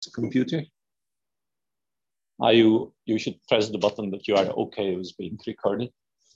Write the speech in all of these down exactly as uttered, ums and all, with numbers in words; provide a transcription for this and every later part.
the computer. Are you, you should press the button that you are okay with being recorded.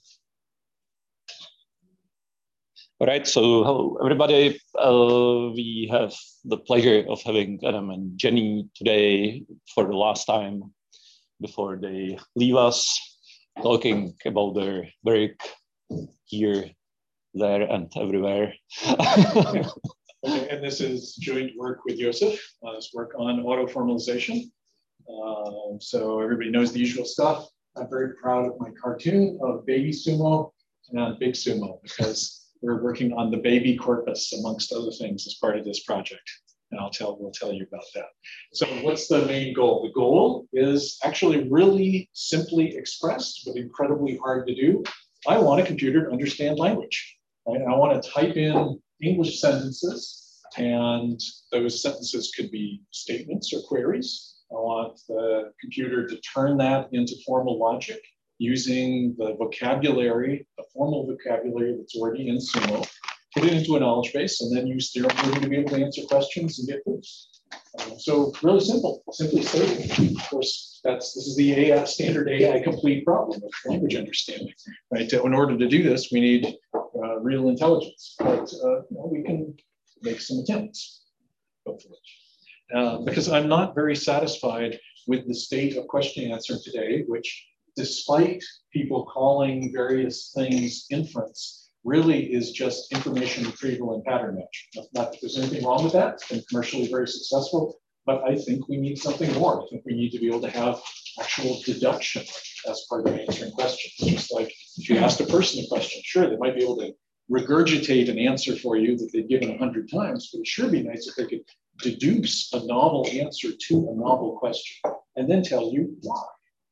All right, so hello everybody. Uh, we have the pleasure of having Adam and Jenny today for the last time before they leave us, talking about their work here, there, and everywhere. Okay, and this is joint work with Joseph, uh, this work on auto-formalization. Um, so everybody knows the usual stuff. I'm very proud of my cartoon of baby sumo and big sumo because we're working on the baby corpus amongst other things as part of this project. And I'll tell, we'll tell you about that. So what's the main goal? The goal is actually really simply expressed, but incredibly hard to do. I want a computer to understand language. Right? I want to type in English sentences, and those sentences could be statements or queries. I want the computer to turn that into formal logic using the vocabulary, the formal vocabulary that's already in Sumo, put it into a knowledge base, and then use theorem proving to be able to answer questions and get proofs. Um, so really simple, simply stated. Of course, that's this is the A I, standard A I complete problem of language understanding. Right? In order to do this, we need uh, real intelligence, but uh, you know, we can make some attempts, hopefully. Uh, because I'm not very satisfied with the state of question answer today, which, despite people calling various things inference, really is just information retrieval and pattern match. Not, not that there's anything wrong with that. It's been commercially very successful, but I think we need something more. I think we need to be able to have actual deduction as part of answering questions. Just like if you asked a person a question, sure, they might be able to regurgitate an answer for you that they've given a hundred times, but it'd sure be nice if they could deduce a novel answer to a novel question and then tell you why.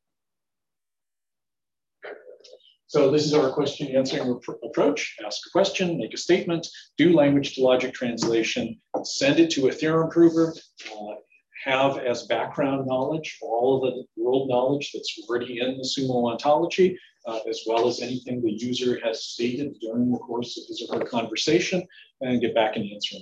So this is our question answering approach. Ask a question, make a statement, do language to logic translation, send it to a theorem prover, uh, have as background knowledge all of the world knowledge that's already in the Sumo ontology, uh, as well as anything the user has stated during the course of his or her conversation, and get back and answer them.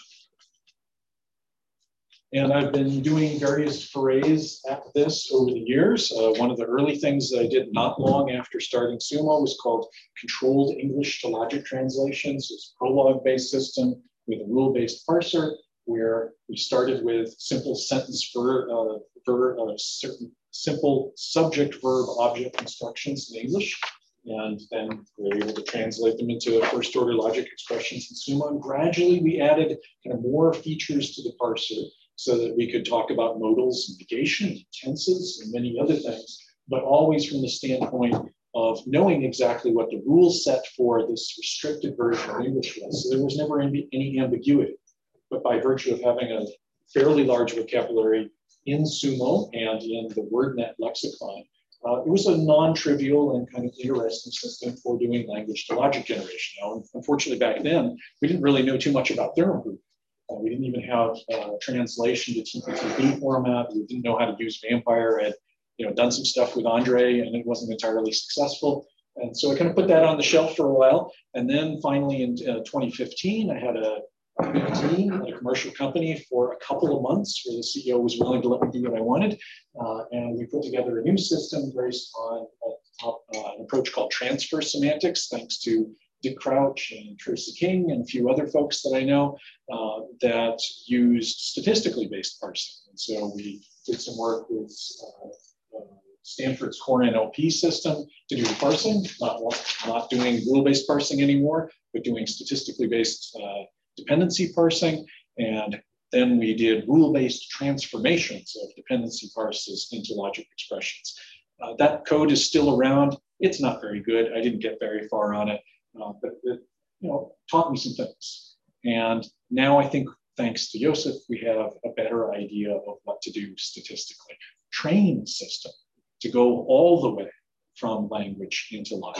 And I've been doing various forays at this over the years. Uh, one of the early things that I did not long after starting Sumo was called controlled English to logic translations. It's a Prolog-based system with a rule-based parser, where we started with simple sentence verb, uh, verb uh, certain simple subject verb object instructions in English. And then we were able to translate them into first order logic expressions in Sumo. And gradually we added kind of more features to the parser, so that we could talk about modals and negation, and tenses, and many other things, but always from the standpoint of knowing exactly what the rule set for this restricted version of English was. So there was never any, any ambiguity. But by virtue of having a fairly large vocabulary in Sumo and in the WordNet lexicon, uh, it was a non-trivial and kind of interesting system for doing language to logic generation. Now, unfortunately, back then, we didn't really know too much about theorem proving. Uh, we didn't even have uh, translation to T P T B format. We didn't know how to use Vampire. I had, you know, done some stuff with Andre, and it wasn't entirely successful. And so I kind of put that on the shelf for a while. And then finally in uh, twenty fifteen, I had a, a team at a commercial company for a couple of months where the C E O was willing to let me do what I wanted. Uh, and we put together a new system based on a, uh, an approach called transfer semantics, thanks to Dick Crouch and Tracy King and a few other folks that I know uh, that used statistically based parsing. And so we did some work with uh, uh, Stanford's Core N L P system to do the parsing, not, not doing rule-based parsing anymore, but doing statistically based uh, dependency parsing. And then we did rule-based transformations of dependency parses into logic expressions. Uh, that code is still around. It's not very good. I didn't get very far on it. Uh, but it, you know, taught me some things. And now I think, thanks to Joseph, we have a better idea of what to do statistically. Train the system to go all the way from language into logic.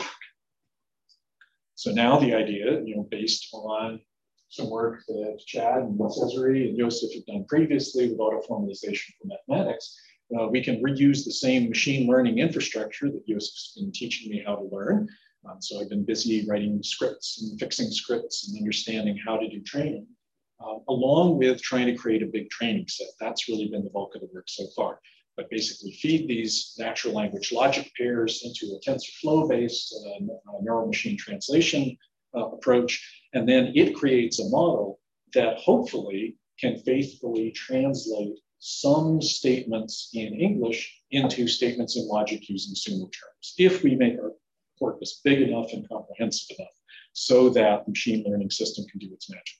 So now the idea, you know, based on some work that Chad and Cesare and Joseph have done previously with auto-formalization for mathematics, uh, we can reuse the same machine learning infrastructure that Joseph's been teaching me how to learn. Um, so I've been busy writing scripts and fixing scripts and understanding how to do training. um, along with trying to create a big training set. That's really been the bulk of the work so far. But basically feed these natural language logic pairs into a TensorFlow-based uh, neural machine translation uh, approach, and then it creates a model that hopefully can faithfully translate some statements in English into statements in logic using sumo terms, if we make our corpus big enough and comprehensive enough so that the machine learning system can do its magic.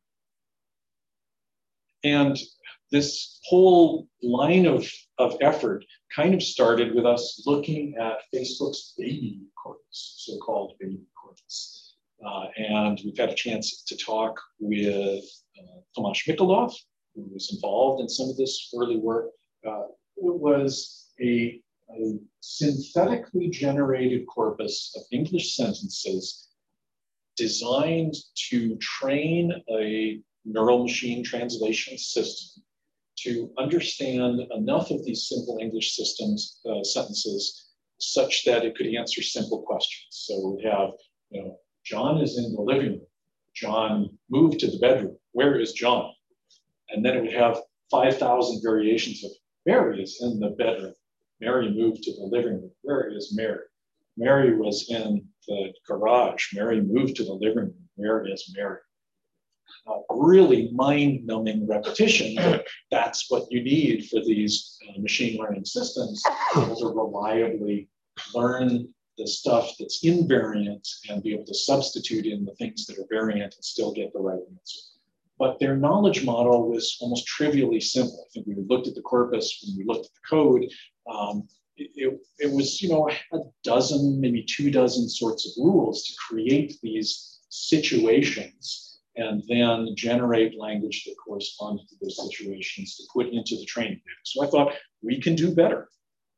And this whole line of, of effort kind of started with us looking at Facebook's baby corpus, so-called baby corpus. Uh, and we've had a chance to talk with uh, Tomasz Mikolov, who was involved in some of this early work. Uh, it was a, a synthetically generated corpus of English sentences designed to train a neural machine translation system to understand enough of these simple English systems uh, sentences such that it could answer simple questions. So we have, you know, John is in the living room. John moved to the bedroom. Where is John? And then it would have five thousand variations of Mary is in the bedroom. Mary moved to the living room. Where is Mary? Mary was in the garage. Mary moved to the living room. Where is Mary? Uh, really mind-numbing repetition, but that's what you need for these uh, machine learning systems to reliably learn the stuff that's invariant and be able to substitute in the things that are variant and still get the right answer. But their knowledge model was almost trivially simple. I think we looked at the corpus, when we looked at the code, um, it, it, it was, you know, a dozen, maybe two dozen sorts of rules to create these situations and then generate language that corresponded to those situations to put into the training data. So I thought we can do better.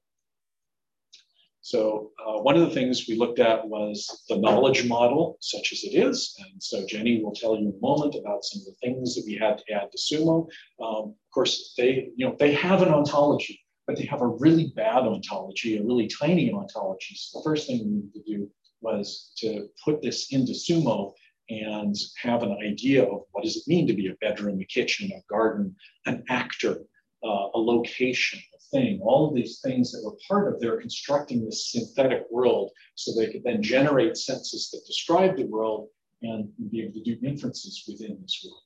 So uh, one of the things we looked at was the knowledge model, such as it is. And so Jenny will tell you in a moment about some of the things that we had to add to Sumo. Um, of course, they, you know, they have an ontology, but they have a really bad ontology, a really tiny ontology. So the first thing we needed to do was to put this into Sumo and have an idea of what does it mean to be a bedroom, a kitchen, a garden, an actor, uh, a location, a thing, all of these things that were part of their constructing this synthetic world so they could then generate sentences that describe the world and be able to do inferences within this world.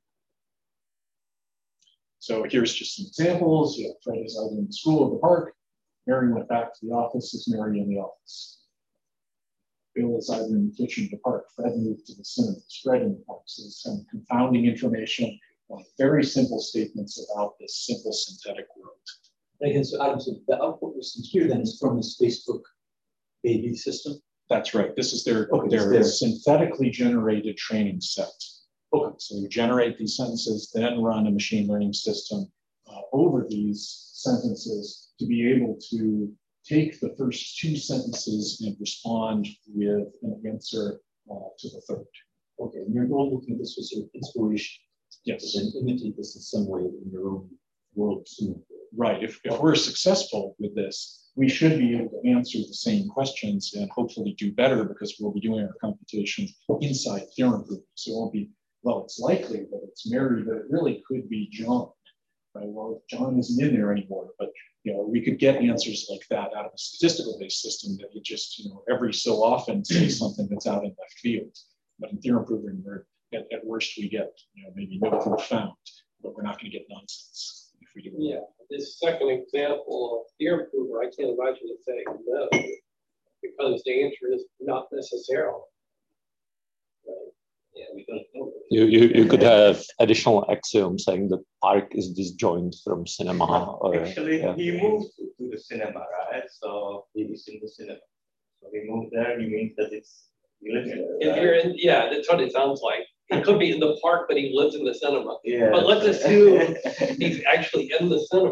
So here's just some examples. Yeah, Fred is out in the school or the park. Mary went back to the office. Is Mary in the office? Bill is either in the kitchen or the park. Fred moved to the cinema. Fred in the park. So there's some confounding information, like very simple statements about this simple synthetic world. Again, so Adam, so the output was here then is from this Facebook baby system? That's right. This is their, okay, their there. synthetically generated training set. Okay. So you generate these sentences, then run a machine learning system uh, over these sentences to be able to take the first two sentences and respond with an answer uh, to the third. Okay, and you're all looking at this as your inspiration. Yes. And imitate this in some way in your own world soon. Right. If, if we're successful with this, we should be able to answer the same questions and hopefully do better because we'll be doing our computation inside theorem group. So it won't be, well, it's likely that it's Mary, but it really could be John. Right? Well, John isn't in there anymore, but you know, we could get answers like that out of a statistical-based system that would just, you know, every so often say something that's out in left field. But in theorem proving, we're at, at worst we get, you know, maybe no proof found, but we're not going to get nonsense if we do. Yeah, this second example of theorem prover, I can't imagine it saying no, because the answer is not necessarily. Right? Yeah, we don't know. You, you, you could have additional axiom saying that park is disjoint from cinema. Or, Actually, yeah. he moved to the cinema, right? So he is in the cinema. So he moved there, he means that it's, he lives there. If right? you're in, yeah, that's what it sounds like. He could be in the park, but he lives in the cinema. Yeah. But let's assume he's actually in the cinema.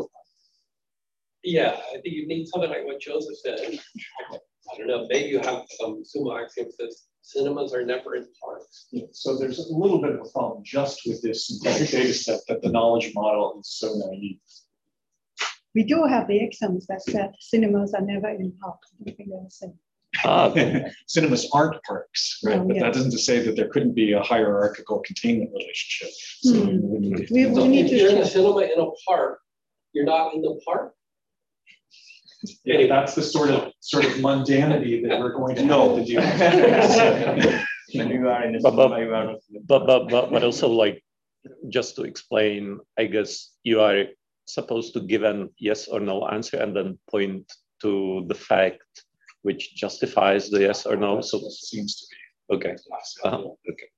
Yeah, I think you need something like what Joseph said. I don't know, maybe you have some sumo axiom that says cinemas are never in parks. Yeah, so there's a little bit of a problem just with this synthetic data set that the knowledge model is so naive. We do have the axioms that said cinemas are never in parks. I think they're the same. Ah, Cinemas aren't parks, right? Oh, But yeah. that doesn't to say that there couldn't be a hierarchical containment relationship. So Hmm. we need to- We, So we need if to you're in a check. cinema in a park, you're not in the park? Yeah, that's the sort of sort of mundanity that we're going to No. have to deal with. When you are in the But- but- cinema, you are not. but, but, but, but also like, just to explain, I guess you are supposed to give an yes or no answer and then point to the fact which justifies the yes or no. That's So, what it seems to be. okay. Uh-huh. Okay.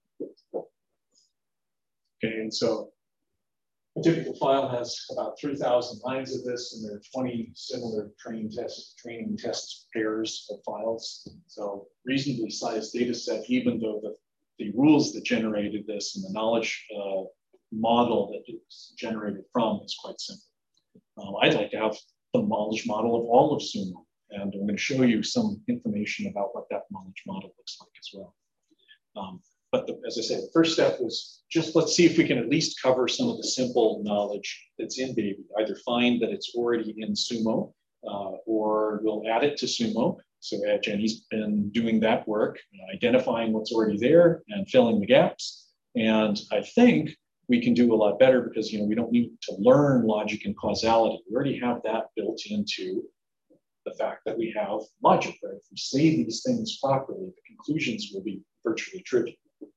Okay, and so a typical file has about three thousand lines of this, and there are twenty similar train test, training test pairs of files. So reasonably sized data set, even though the, the rules that generated this and the knowledge uh, model that it's generated from is quite simple. Um, I'd like to have the knowledge model of all of Sumo, and I'm going to show you some information about what that knowledge model looks like as well. Um, But the, as I said, the first step was just let's see if we can at least cover some of the simple knowledge that's in Baby. Either find that it's already in Sumo, uh, or we'll add it to Sumo. So uh, Jenny's been doing that work, uh, identifying what's already there and filling the gaps. And I think we can do a lot better because you know we don't need to learn logic and causality. We already have that built into the fact that we have logic. Right? If we say these things properly, the conclusions will be virtually trivial.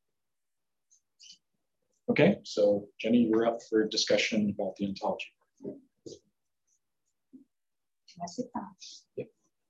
Okay, so Jenny, you're up for discussion about the ontology. Can I sit down? Yep.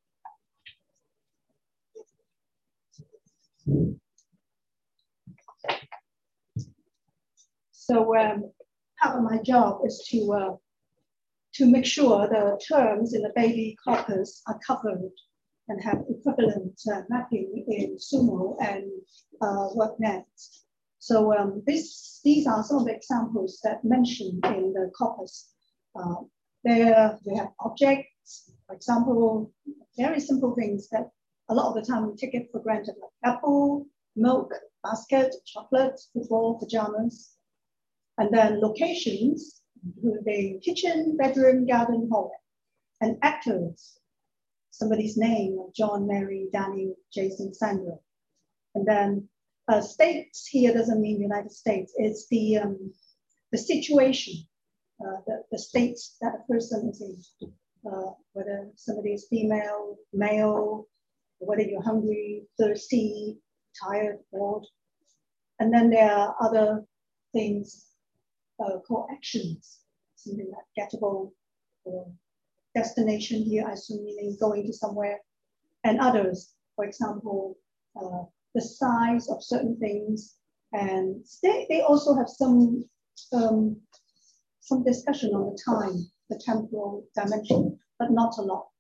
So um, part of my job is to uh, to make sure the terms in the baby corpus are covered and have equivalent uh, mapping in Sumo and uh, WorkNet. So um, this, these are some of the examples that mentioned in the corpus. Uh, there we have objects, for example, very simple things that a lot of the time we take it for granted, like apple, milk, basket, chocolate, football, pajamas. And then locations, including kitchen, bedroom, garden, hallway. And actors, somebody's name, John, Mary, Danny, Jason, Sandra. And then uh, states here doesn't mean United States, it's the, um, the situation, uh, the, the states that a person is in, uh, whether somebody is female, male, whether you're hungry, thirsty, tired, bored. And then there are other things uh, called actions, something like gettable or destination here, I assume meaning going to somewhere, and others, for example, uh, the size of certain things. And they, they also have some, um, some discussion on the time, the temporal dimension, but not a lot.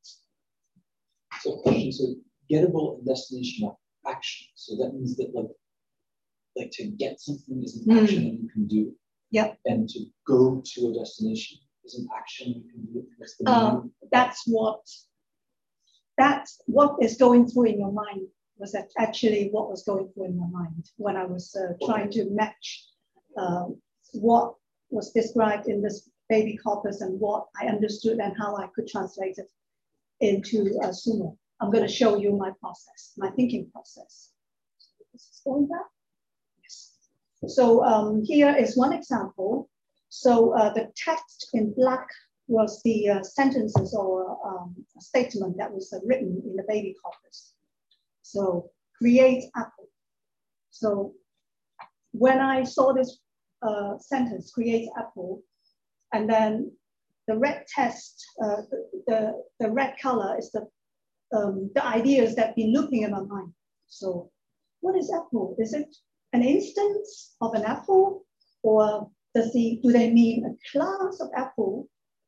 So question, so gettable and destination are action. So that means that like, like to get something is an Mm. action that you can do. Yep. And to go to a destination is an action you can do. That's the Uh, meaning. that's what, that's what is going through in your mind was that actually what was going through in my mind when I was uh, trying to match um, what was described in this baby corpus and what I understood and how I could translate it into uh, Sumo. I'm going to show you my process, my thinking process. This is going back. Yes. So um, here is one example. So uh, the text in black was the uh, sentences or um, statement that was uh, written in the baby corpus. So create apple. So when I saw this uh, sentence, create apple, and then the red text, uh, the, the, the red color is the, um, the ideas that been looping in my mind. So what is apple? Is it an instance of an apple, or does the, do they mean a class of apple?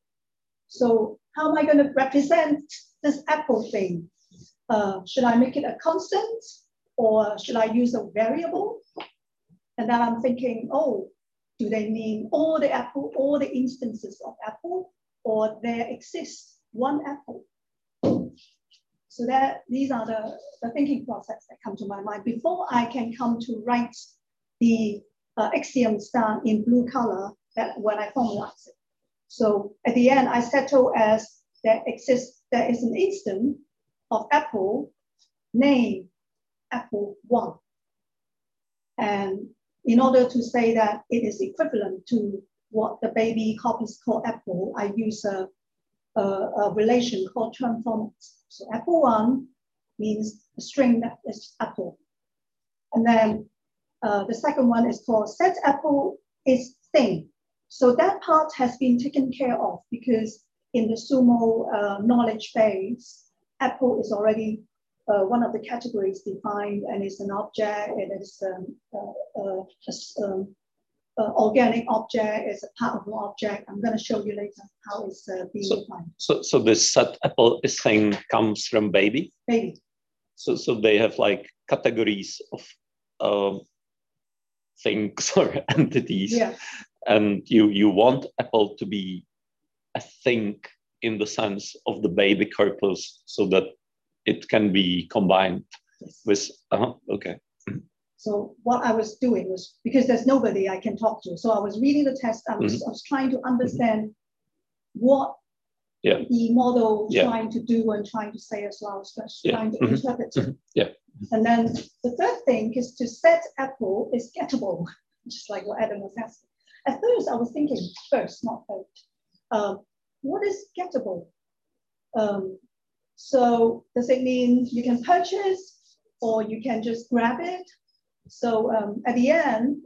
So how am I going to represent this apple thing? Uh, should I make it a constant, or should I use a variable? And then I'm thinking, oh, do they mean all the apple, all the instances of apple, or there exists one apple? So that these are the, the thinking process that come to my mind before I can come to write the uh, axioms down in blue color that when I formalize it. So at the end, I settle as there exists, there is an instant of apple name apple one. And in order to say that it is equivalent to what the baby copies call apple, I use a, a, a relation called term formats. So apple one means a string that is apple. And then uh, the second one is called set apple is thing. So that part has been taken care of because in the Sumo uh, knowledge base, apple is already uh, one of the categories defined, and it's an object. It is um, uh, uh, a, um, uh, organic object. It's a part of an object. I'm going to show you later how it's uh, being so, defined. So, so this set apple is thing comes from baby. Baby. So, so they have like categories of um, things or entities. Yeah. And you, you want apple to be a thing in the sense of the baby corpus so that it can be combined yes. with, uh-huh, okay. So what I was doing was, because there's nobody I can talk to, so I was reading the text, I was, mm-hmm. I was trying to understand mm-hmm. what yeah. the model yeah. trying to do and trying to say as well, so yeah. trying to mm-hmm. interpret it. Mm-hmm. Yeah. And then the third thing is to set apple is gettable, just like what Adam was asking. At first, I was thinking first, not third. Um, what is gettable? Um, so does it mean you can purchase or you can just grab it? So um, at the end,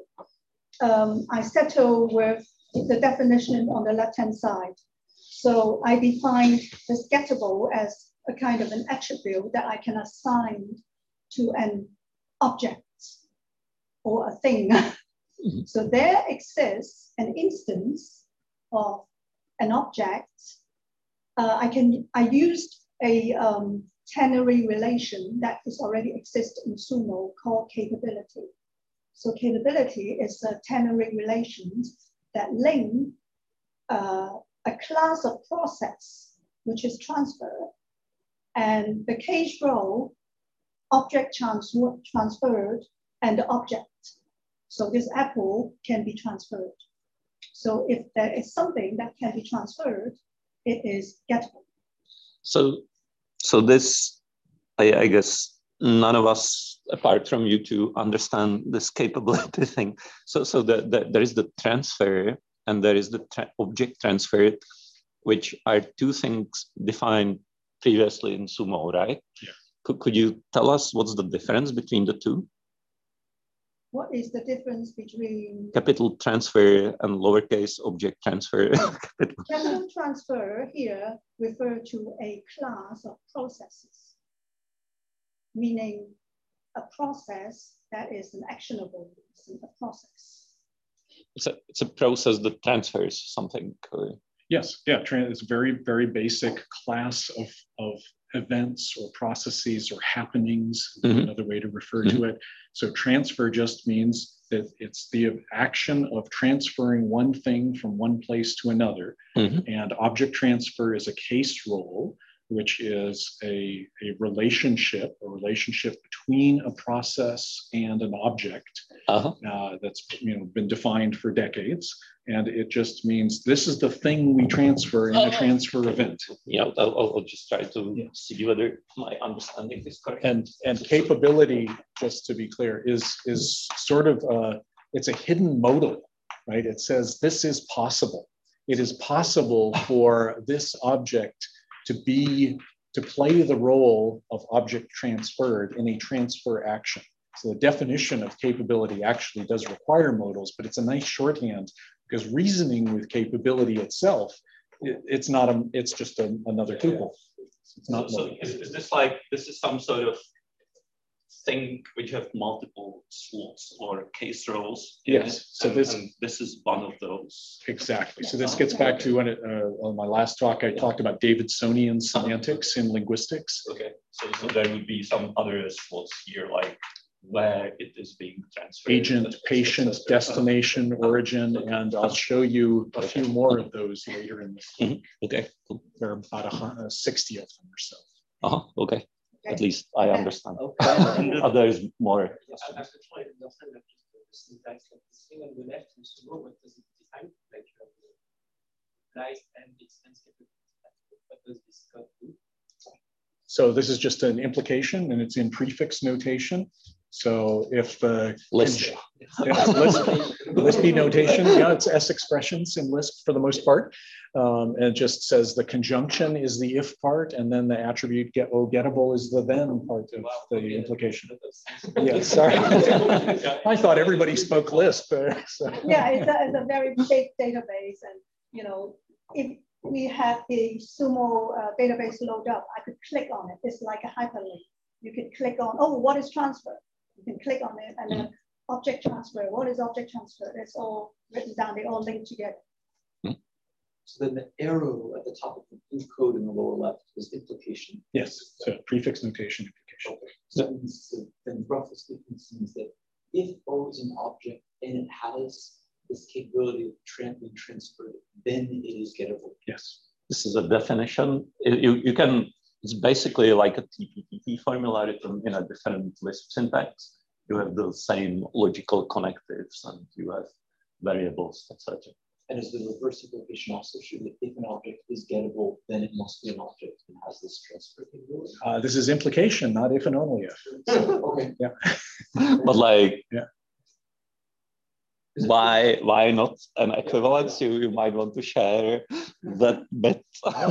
um, I settle with the definition on the left-hand side. So I defined this gettable as a kind of an attribute that I can assign to an object or a thing. Mm-hmm. So there exists an instance of an object. Uh, I can I used a um, ternary relation that is already exists in Sumo called capability. So capability is a ternary relations that link uh, a class of process which is transferred, and the case role object transfer transferred and the object. So this apple can be transferred. So if there is something that can be transferred, it is gettable. So, so this, I, I guess, none of us, apart from you two, understand this capability thing. So, so the, the, there is the transfer and there is the tra object transfer, which are two things defined previously in Sumo, right? Yeah. Could, could you tell us what's the difference between the two? What is the difference between capital transfer and lowercase object transfer? capital. capital transfer here refer to a class of processes, meaning a process that is an actionable a process. It's a, it's a process that transfers something. Or... Yes, yeah, it's a very, very basic class of, of events or processes or happenings, mm-hmm. another way to refer mm-hmm. to it. So transfer just means that it's the action of transferring one thing from one place to another. Mm-hmm. And object transfer is a case role, which is a, a relationship, a relationship between a process and an object uh-huh. uh, that's you know been defined for decades. And it just means this is the thing we transfer in a transfer event. Yeah, I'll, I'll just try to yeah. see whether my understanding is correct. And and capability, just to be clear, is is sort of uh, it's a hidden modal, right? It says this is possible. It is possible for this object to be to play the role of object transferred in a transfer action. So the definition of capability actually does require modals, but it's a nice shorthand. Because reasoning with capability itself, it, it's not a, it's just a, another tuple. It's not. So, so is, is this like this is some sort of thing which have multiple slots or case roles? Yes. So and, this and this is one of those. Exactly. So this gets back to when it, uh, on my last talk I talked about Davidsonian semantics in linguistics. Okay. So, so there would be some other slots here, like where it is being transferred. Agent, patient, destination, origin, and I'll show you a few more of those later in this talk. Mm-hmm. Okay, cool. There are about a, sixty of them or so. Uh-huh, okay. okay. At least I understand. Okay. And others more. I'm actually trying to understand that the syntax of this thing on the left and so what does it define? Like you have the life and extends capability. What does this code do? So this is just an implication, and it's in prefix notation. So if uh, Lisp. yeah, Lisp, Lispy notation, yeah, it's S expressions in Lisp for the most part. Um, and it just says the conjunction is the if part, and then the attribute get oh, gettable is the then part of the implication. Yeah, sorry. I thought everybody spoke Lisp. Uh, so. Yeah, it's a, it's a very big database, and you know, if we had the Sumo uh, database load up, I could click on it. It's like a hyperlink. You could click on, oh, what is transfer? You can click on it, and then object transfer. What is object transfer? It's all written down. They all link together. So then the arrow at the top of the blue code in the lower left is implication. Yes, so prefix notation implication. So that means, so then roughly speaking, it means that if O is an object and it has this capability of tra being transferred, then it is gettable. Yes. This is a definition. It- you, you can, it's basically like a T P P T formula written in a different Lisp syntax. You have the same logical connectives and you have variables, et cetera. And is the reverse implication also true that if an object is gettable, then it must be an object and has this transfer capability? Uh, this is implication, not if and only if. Okay. Yeah. But like, yeah. Why, why not an equivalence? You, you might want to share that bit.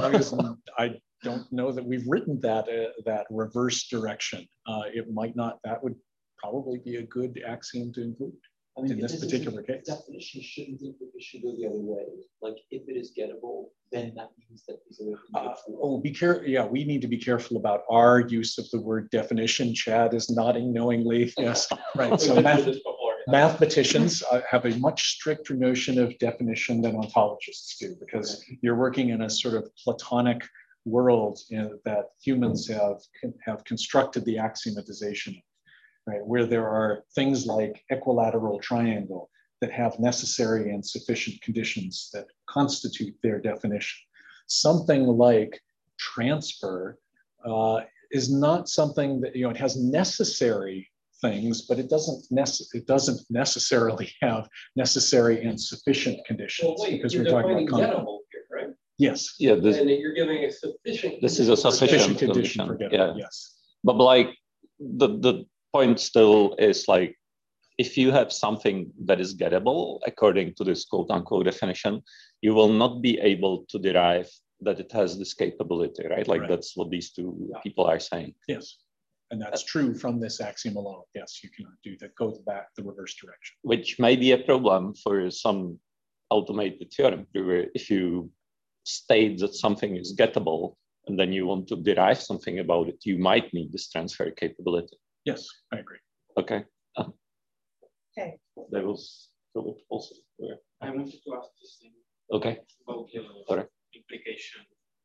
I don't know that we've written that uh, that reverse direction. Uh, it might not. That would probably be a good axiom to include I mean, in this particular case. Definition shouldn't the implication go the other way. Like if it is gettable, then that means that these other things Uh, are true. oh, be careful. Yeah, we need to be careful about our use of the word definition. Chad is nodding knowingly. Yes, right. So math, mathematicians uh, have a much stricter notion of definition than ontologists do, because you're working in a sort of Platonic world, you know, that humans have have constructed the axiomatization of. Right, where there are things like equilateral triangle that have necessary and sufficient conditions that constitute their definition. Something like transfer uh, is not something that, you know, it has necessary things, but it doesn't, nece it doesn't necessarily have necessary and sufficient conditions. Well, wait, because you're we're talking defining about gettable here, right? Yes. Yeah, this, And you're giving a sufficient. this is a sufficient Sufficient condition, condition. for gettable, Yeah. yes. But like the, the point still is like, if you have something that is gettable, according to this quote unquote definition, you will not be able to derive that it has this capability, right? Like right. That's what these two people are saying. Yes. And that's true from this axiom alone. Yes, you cannot do that, go back the reverse direction. Which may be a problem for some automated theorem prover. If you state that something is gettable and then you want to derive something about it, you might need this transfer capability. Yes, I agree. Okay. Um, okay. There was Philip also. Yeah. I wanted to ask this thing. Okay. About the Sorry. implication.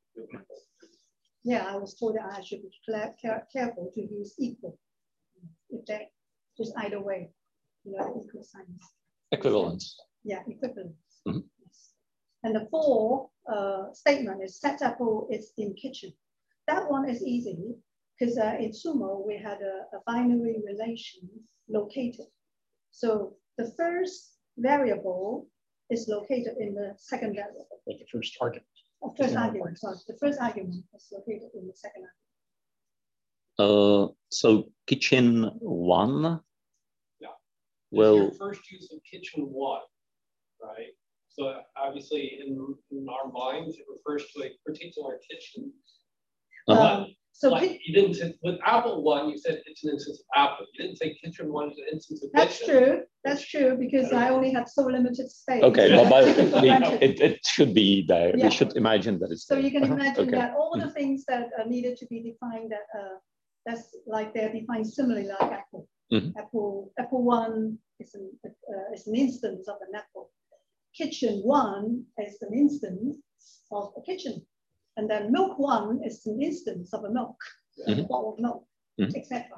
Yeah, I was told that I should be care careful to use equal. If that, just either way, you know, equal signs. Equivalence. Yeah, equivalence. Mm-hmm. Yes. And the for uh, statement is set apple is in kitchen. That one is easy because uh, in Sumo we had a, a binary relation located. So the first variable is located in the second variable. Like the first target. Oh, first argument, sorry. The first argument is located in the second argument. Uh, so kitchen one. Yeah. Well, your first use of kitchen one, right? So obviously in, in our minds, it refers to a particular kitchen. uh-huh. Um, so like you didn't say, with Apple one, you said it's an instance of Apple. You didn't say kitchen one is an instance of that's kitchen. true. That's true because I only have so limited space. Okay, but, but Yeah. it, it should be there. Yeah. We should imagine that it's So there. you can imagine Okay. that all the things that uh, needed to be defined that uh, that's like they're defined similarly like Apple. Mm-hmm. Apple Apple one is an uh, is an instance of an apple. Kitchen one is an instance of a kitchen, and then milk one is an instance of a milk, Mm-hmm. a bottle of milk, Mm-hmm. et cetera.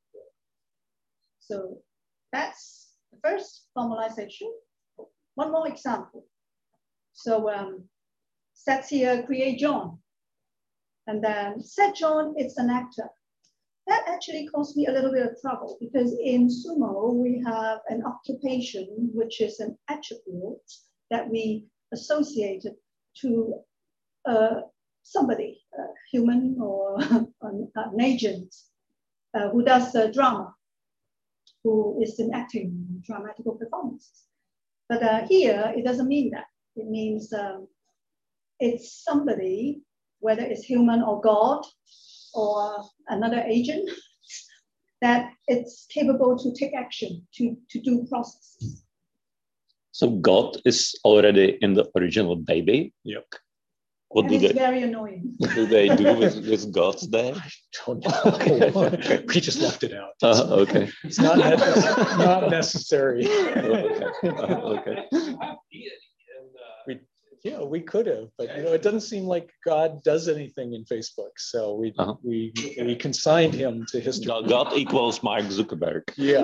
So that's the first formalization. One more example. So um, set here create John, and then set John it's an actor. That actually caused me a little bit of trouble because in Sumo we have an occupation which is an attribute that we associated to uh, somebody. Uh, human or an, an agent uh, who does uh, drama, who is in acting, dramatical performances. But uh, here, it doesn't mean that. It means um, it's somebody, whether it's human or God or another agent, that it's capable to take action, to, to do processes. So God is already in the original baby. Yep. What And do it's they very annoying. What do they do with, with God's there? Don't know. We just left it out. Uh, okay. It's not, it's not necessary. Okay. Uh, okay. We, yeah, we could have, but you know, it doesn't seem like God does anything in Facebook. So we uh-huh. we we consigned him to history. God, God equals Mark Zuckerberg. Yeah.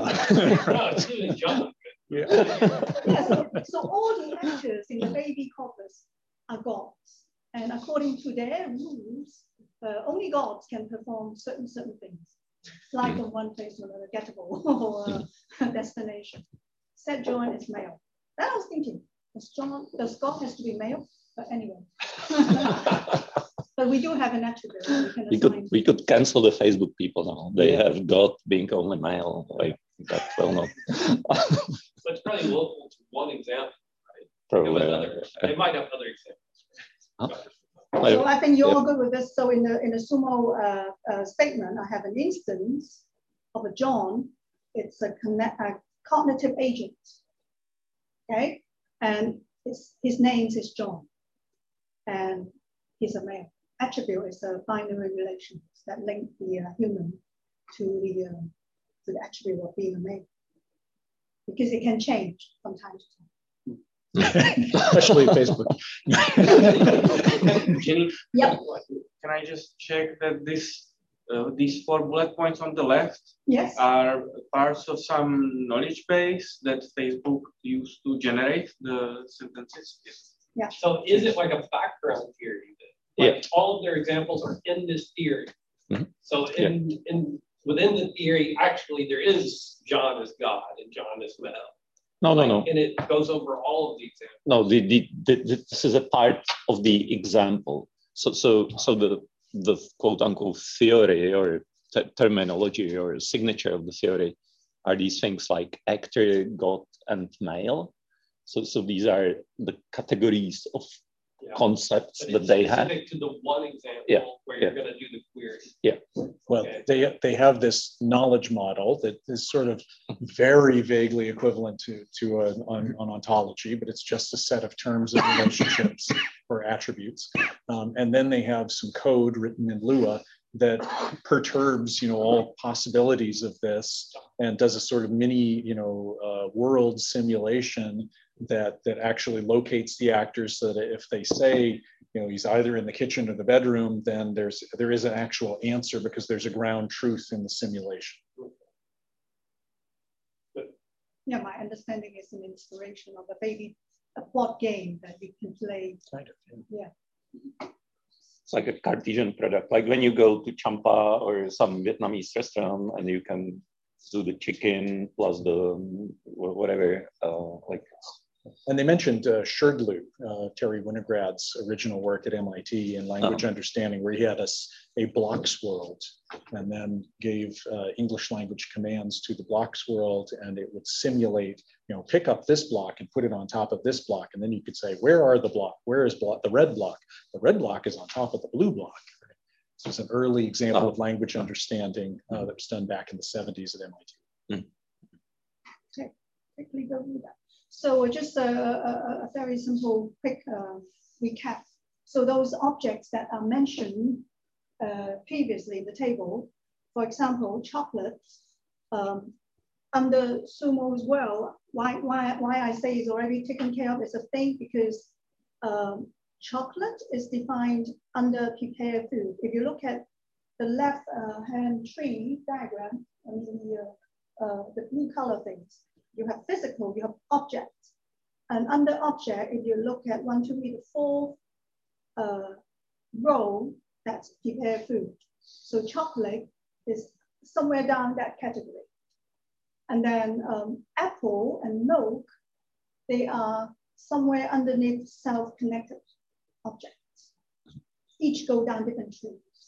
Yeah. Yeah, so, so all the actors in the baby corpus are gods. And according to their rules, uh, only gods can perform certain certain things, fly from one place to another, get a goal or a destination. Said John is male. Then I was thinking, does John, does God has to be male? But anyway. But we do have an attribute. We, can we could we could cancel the Facebook people now. They yeah. have God being only male. Like that will not. So it's probably local to one example, right? Probably. Other, they might have other examples. Huh? So I think you're all good with this. So in the in the sumo uh, uh, statement, I have an instance of a John. It's a, connect, a cognitive agent. Okay, and his his name is John, and he's a male. Attribute is a binary relation that link the uh, human to the uh, to the attribute of being a male, because it can change from time to time. Especially Facebook. Jenny, yep. Can I just check that this uh, these four bullet points on the left yes. are parts of some knowledge base that Facebook used to generate the sentences? Yeah. So is it like a background theory? That, like yeah. all of their examples are in this theory. Mm-hmm. So in, yeah. in within the theory, actually there is John is God and John is male. No, like, no, no. And it goes over all of the examples. No, the, the, the, this is a part of the example. So, so, so the, the quote unquote theory or t- terminology or signature of the theory are these things like actor, God, and male. So, so these are the categories of yeah. concepts but that they have. Specific to the one example yeah. where yeah. you're going to do the query. Yeah. Well, okay. they they have this knowledge model that is sort of very vaguely equivalent to to an, an, an ontology, but it's just a set of terms and relationships or attributes. Um, and then they have some code written in Lua that perturbs, you know, all possibilities of this and does a sort of mini, you know, uh, world simulation that that actually locates the actors so that if they say, you know, he's either in the kitchen or the bedroom, then there's there is an actual answer because there's a ground truth in the simulation. Yeah, my understanding is an inspiration of a baby, a board game that you can play. Kind of, yeah. yeah. It's like a Cartesian product. Like when you go to Champa or some Vietnamese restaurant and you can do the chicken plus the whatever, uh, like. And they mentioned uh, Sherdlu, uh, Terry Winograd's original work at M I T in language oh. understanding, where he had us a blocks world and then gave uh, English language commands to the blocks world, and it would simulate, you know, pick up this block and put it on top of this block, and then you could say, where are the block? Where is block? The red block? The red block is on top of the blue block. Right? So it's an early example oh. of language understanding uh, that was done back in the seventies at M I T. Mm. Okay, quickly go through that. So just a, a, a very simple, quick uh, recap. So those objects that are mentioned uh, previously in the table, for example, chocolates, um, under sumo as well, why, why, why I say it's already taken care of as a thing, because um, chocolate is defined under prepared food. If you look at the left uh, hand tree diagram, I mean the, uh, uh, the blue color things, you have physical, you have objects. And under object, if you look at one, two, three, four uh, row, that's prepared food. So chocolate is somewhere down that category. And then um, apple and milk, they are somewhere underneath self-connected objects. Each go down different trees.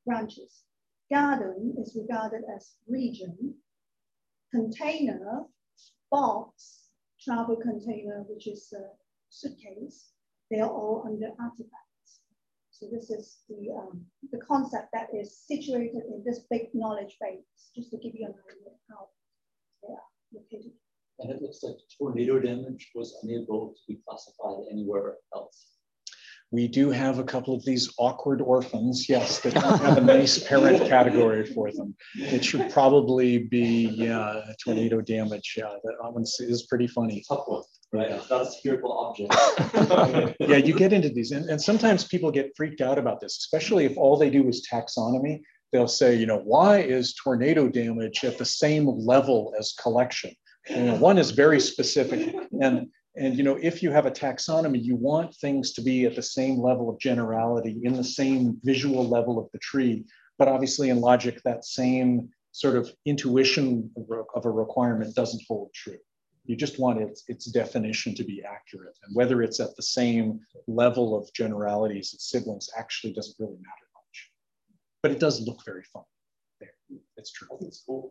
branches. Garden is regarded as region. Container, box, travel container, which is a suitcase, they are all under artifacts. So this is the, um, the concept that is situated in this big knowledge base, just to give you an idea of how they are located. And it looks like tornado damage was unable to be classified anywhere else. We do have a couple of these awkward orphans, yes, that don't have a nice parent category for them. It should probably be, yeah, tornado damage. Yeah, that one is pretty funny. Tough one, right? Yeah. It's not a spherical object. Yeah, you get into these, and, and sometimes people get freaked out about this, especially if all they do is taxonomy. They'll say, you know, why is tornado damage at the same level as collection? You know, one is very specific, and And, you know, if you have a taxonomy, you want things to be at the same level of generality, in the same visual level of the tree. But obviously in logic, that same sort of intuition of a requirement doesn't hold true. You just want its, its definition to be accurate. And whether it's at the same level of generality as its siblings actually doesn't really matter much. But it does look very fun. There, it's true. I think it's cool.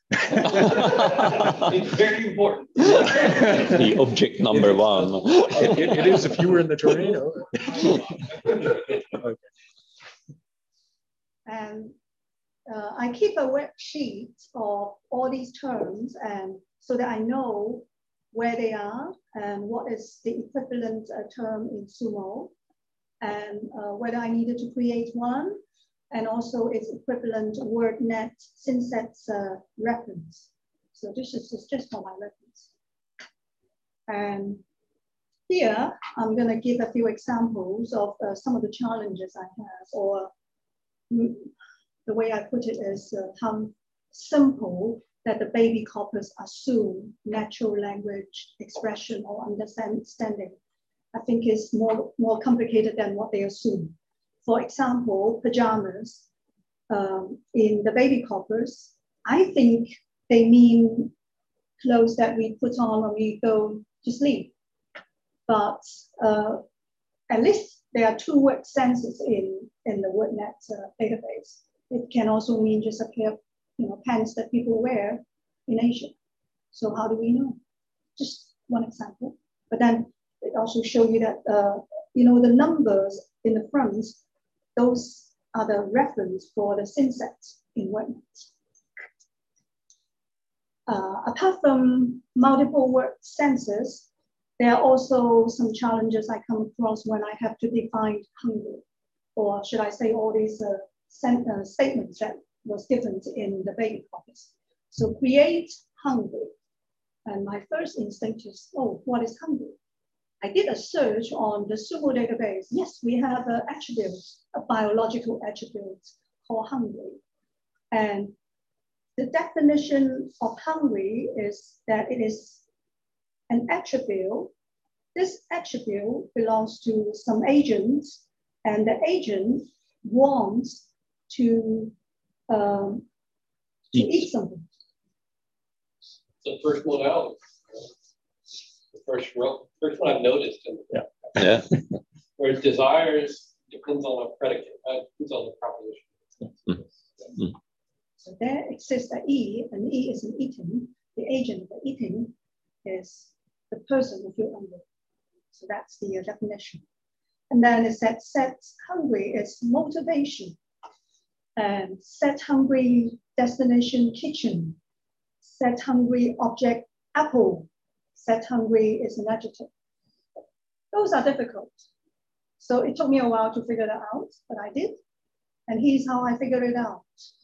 It's very important. The object number one. It, it, it is if you were in the tornado. Okay. And uh, I keep a worksheet of all these terms, and so that I know where they are and what is the equivalent uh, term in Sumo, and uh, whether I needed to create one, and also its equivalent WordNet Synsets uh, reference. So this is just, just for my reference. And here, I'm gonna give a few examples of uh, some of the challenges I have, or mm, the way I put it is uh, how simple that the baby corpus assume natural language expression or understanding. I think is more, more complicated than what they assume. For example, pajamas um, in the baby corpus, I think they mean clothes that we put on when we go to sleep. But uh, at least there are two word senses in, in the WordNet uh, database. It can also mean just a pair of you know, pants that people wear in Asia. So how do we know? Just one example. But then it also shows you that uh, you know, the numbers in the front, those are the reference for the synsets in WordNet. Uh, apart from multiple word senses, there are also some challenges I come across when I have to define hungry, or should I say all these uh, sen uh, statements that was given in the baby corpus. So create hungry. And my first instinct is, oh, what is hungry? I did a search on the Sumo database. Yes, we have an attribute, a biological attribute called hungry. And the definition of hungry is that it is an attribute. This attribute belongs to some agent, and the agent wants to, um, to eat. eat something. The first one out. The first row, first one I've noticed. In the Yeah. Yeah. Where desires depends on a predicate, uh, depends on the proposition. Mm. Mm. So there exists an E, and E is an eating. The agent of the eating is the person who feels hungry. So that's the uh, definition. And then it said set hungry is motivation. And set hungry destination kitchen. Set hungry object apple. Set hungry is an adjective. Those are difficult. So it took me a while to figure that out, but I did. And here's how I figured it out.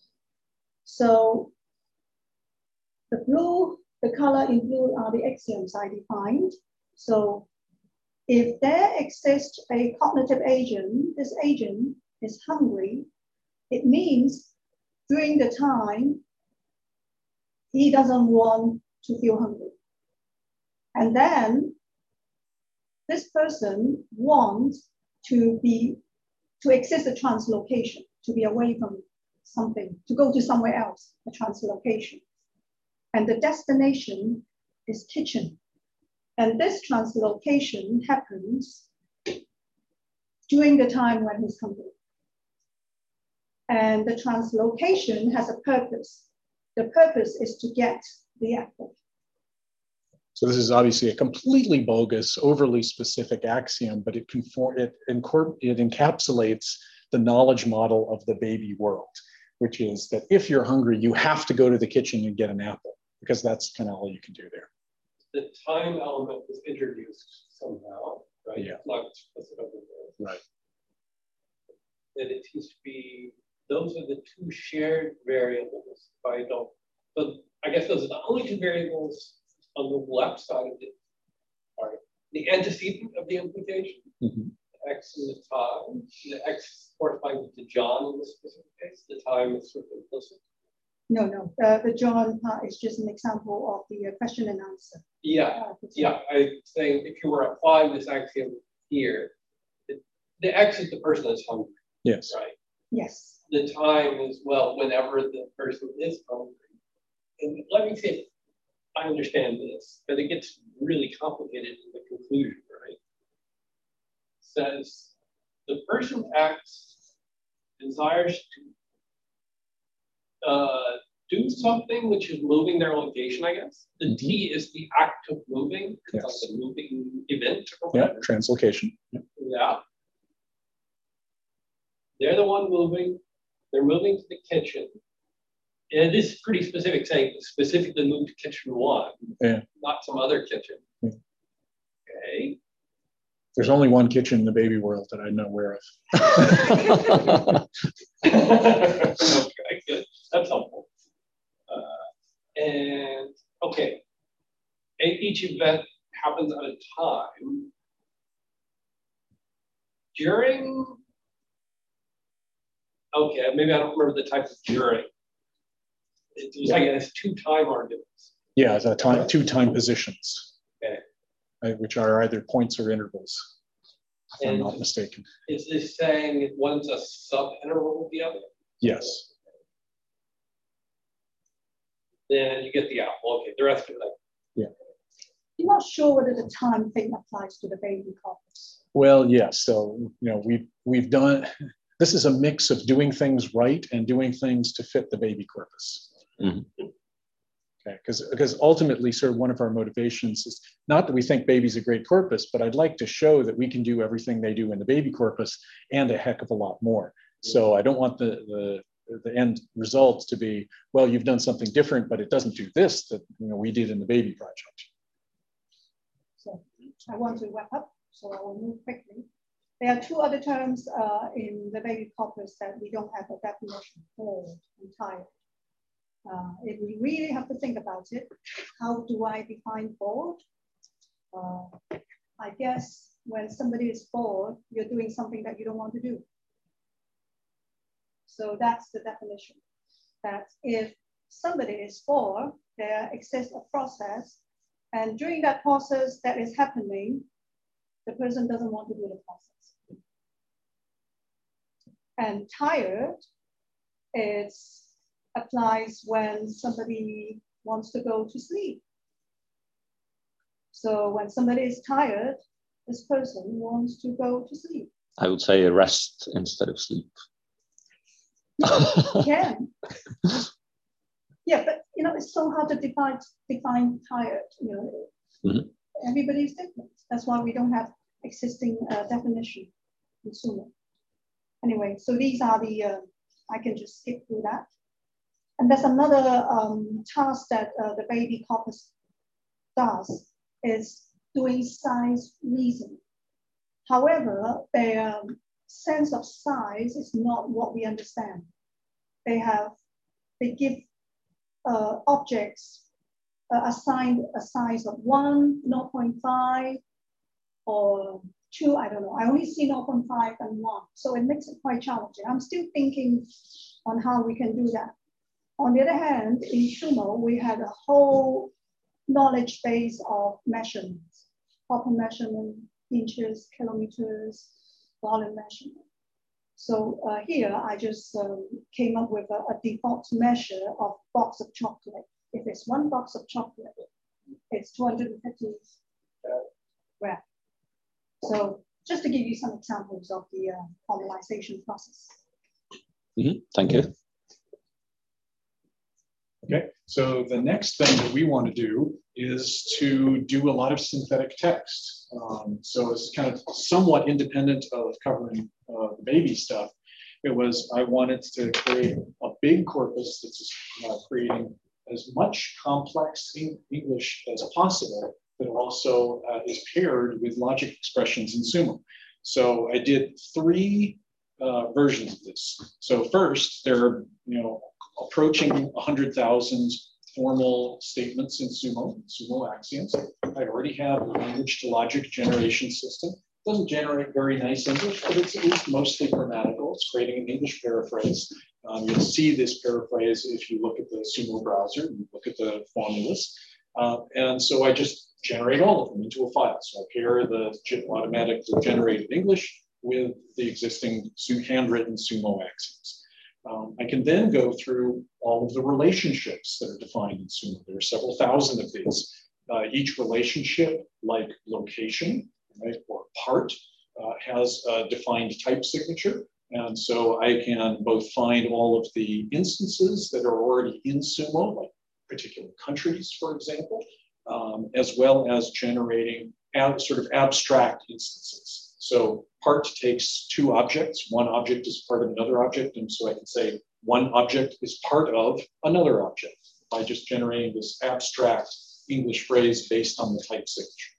So the blue, the color in blue are the axioms I defined. So if there exists a cognitive agent, this agent is hungry, it means during the time he doesn't want to feel hungry. And then this person wants to be, to exist a translocation, to be away from something, to go to somewhere else, a translocation. And the destination is kitchen. And this translocation happens during the time when he's hungry. And the translocation has a purpose. The purpose is to get the apple. So this is obviously a completely bogus, overly specific axiom, but it, conform, it, it encapsulates the knowledge model of the baby world, which is that if you're hungry, you have to go to the kitchen and get an apple, because that's kind of all you can do there. The time element is introduced somehow, right? Yeah. Not specific. Right. That it seems to be, those are the two shared variables. If I don't, but I guess those are the only two variables on the left side of the part. The antecedent of the implication, Mm-hmm. the X and the time. The X corresponds to John in this specific case. The time is sort of implicit. No, no, uh, the John part is just an example of the uh, question and answer. Yeah, Uh, yeah. I'm saying if you were applying this axiom here, it, the X is the person that's hungry. Yes. Right. Yes. The time is, well, whenever the person is hungry. And let me see if I understand this, but it gets really complicated in the conclusion, right? Says the person X desires to uh, do something which is moving their location, I guess. The mm-hmm. T is the act of moving. It's yes. like a moving event. Or yeah, translocation. Yeah. yeah. They're the one moving. They're moving to the kitchen. And this is pretty specific, saying specifically move to kitchen one, yeah. not some other kitchen. Yeah. Okay. There's only one kitchen in the baby world that I'm not aware of. Okay, good. That's helpful. Uh, and okay, each event happens at a time. During, okay, maybe I don't remember the type of during. It was yeah. like it has two time arguments. Yeah, it's a time, two time positions. Okay. Right, which are either points or intervals, if and I'm not mistaken. Is this saying one's a sub-interval of the other? Yes. Then you get the apple. Okay, the rest of it. Yeah. I'm not sure whether the time thing applies to the baby corpus. Well, yes. So, you know, we've, we've done, this is a mix of doing things right and doing things to fit the baby corpus. Mm-hmm. Okay, because because ultimately, sort of one of our motivations is not that we think baby's a great corpus, but I'd like to show that we can do everything they do in the baby corpus and a heck of a lot more. So I don't want the the the end result to be, well, you've done something different, but it doesn't do this that you know we did in the baby project. So I want to wrap up, so I will move quickly. There are two other terms uh, in the baby corpus that we don't have a definition for entirely. Uh, if we really have to think about it, how do I define bored? Uh, I guess when somebody is bored, you're doing something that you don't want to do. So that's the definition. That if somebody is bored, there exists a process, and during that process that is happening, the person doesn't want to do the process. And tired is applies when somebody wants to go to sleep. So when somebody is tired, this person wants to go to sleep. I would say rest instead of sleep. You can. Yeah, but you know, it's so hard to define define tired. You know, mm-hmm. Everybody's different. That's why we don't have existing uh, definition in Sumo. Anyway, so these are the. Uh, I can just skip through that. And there's another um, task that uh, the baby corpus does is doing size reasoning. However, their um, sense of size is not what we understand. They have, they give uh, objects uh, assigned a size of one, zero point five, or two, I don't know. I only see zero point five and one. So it makes it quite challenging. I'm still thinking on how we can do that. On the other hand, in Sumo, we had a whole knowledge base of measurements, proper measurement, inches, kilometers, volume measurement. So uh, here, I just um, came up with a, a default measure of box of chocolate. If it's one box of chocolate, it's two hundred fifty grams. So just to give you some examples of the uh, formalization process. Mm-hmm. Thank you. Okay, so the next thing that we want to do is to do a lot of synthetic text. Um, so it's kind of somewhat independent of covering uh, the baby stuff. It was, I wanted to create a big corpus that's uh, creating as much complex English as possible, but also uh, is paired with logic expressions in Sumo. So I did three uh, versions of this. So first, there are, you know, approaching one hundred thousand formal statements in Sumo, Sumo axioms. I already have a language to logic generation system. It doesn't generate very nice English, but it's at least mostly grammatical. It's creating an English paraphrase. Um, you'll see this paraphrase if you look at the Sumo browser and look at the formulas. Uh, and so I just generate all of them into a file. So I pair the automatically generated English with the existing handwritten Sumo axioms. Um, I can then go through all of the relationships that are defined in Sumo. There are several thousand of these. Uh, each relationship, like location, right, or part, uh, has a defined type signature. And so I can both find all of the instances that are already in Sumo, like particular countries, for example, um, as well as generating ab sort of abstract instances. So part takes two objects. One object is part of another object. And so I can say one object is part of another object by just generating this abstract English phrase based on the type signature.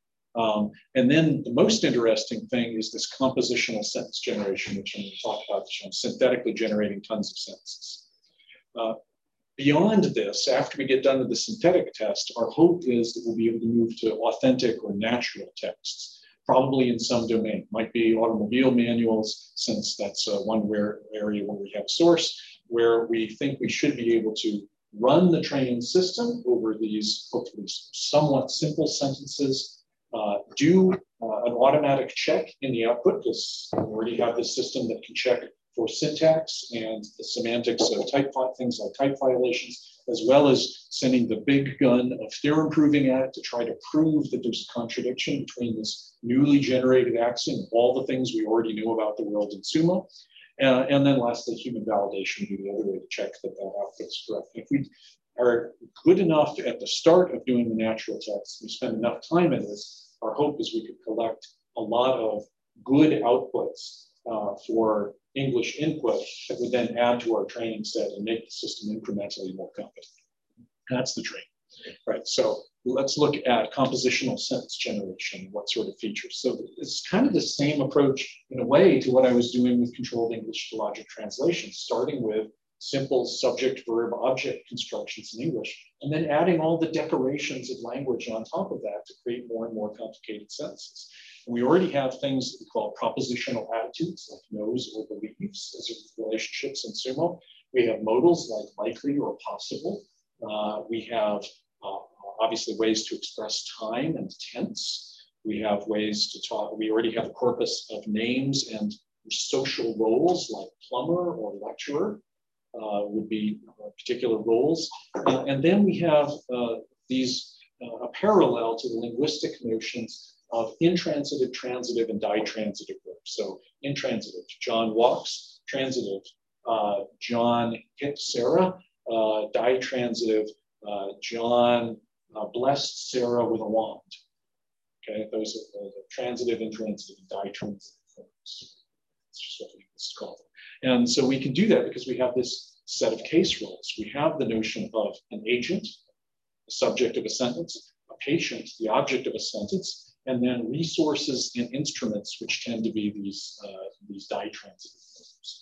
Um, and then the most interesting thing is this compositional sentence generation, which I'm going to talk about, which I'm synthetically generating tons of sentences. Uh, beyond this, after we get done with the synthetic test, our hope is that we'll be able to move to authentic or natural texts. Probably in some domain, might be automobile manuals, since that's uh, one where, area where we have a source, where we think we should be able to run the training system over these hopefully somewhat simple sentences, uh, do uh, an automatic check in the output, because we already have this system that can check for syntax and the semantics of type things like type violations, as well as sending the big gun of theorem proving at it to try to prove that there's a contradiction between this newly generated axiom and all the things we already knew about the world in Sumo. Uh, and then lastly, human validation would be the other way to check that that output is correct. If we are good enough at the start of doing the natural text, we spend enough time in this, our hope is we could collect a lot of good outputs uh, for English input that would then add to our training set and make the system incrementally more competent. That's the dream, right? So let's look at compositional sentence generation, what sort of features. So it's kind of the same approach in a way to what I was doing with controlled English to logic translation, starting with simple subject, verb, object constructions in English, and then adding all the decorations of language on top of that to create more and more complicated sentences. And we already have things that we call propositional attitudes, like knows or believes, as relationships in Sumo. We have modals like likely or possible. Uh, we have uh, obviously ways to express time and tense. We have ways to talk, we already have a corpus of names and social roles like plumber or lecturer. Uh, would be uh, particular roles. Uh, and then we have uh, these, uh, a parallel to the linguistic notions of intransitive, transitive, and ditransitive verbs. So intransitive, John walks, transitive, uh, John hit Sarah, uh, ditransitive, uh, John uh, blessed Sarah with a wand. Okay, those are the transitive, intransitive, and ditransitive verbs. It's just what it's called. And so we can do that because we have this set of case roles. We have the notion of an agent, the subject of a sentence, a patient, the object of a sentence, and then resources and instruments, which tend to be these, uh, these ditransitive verbs.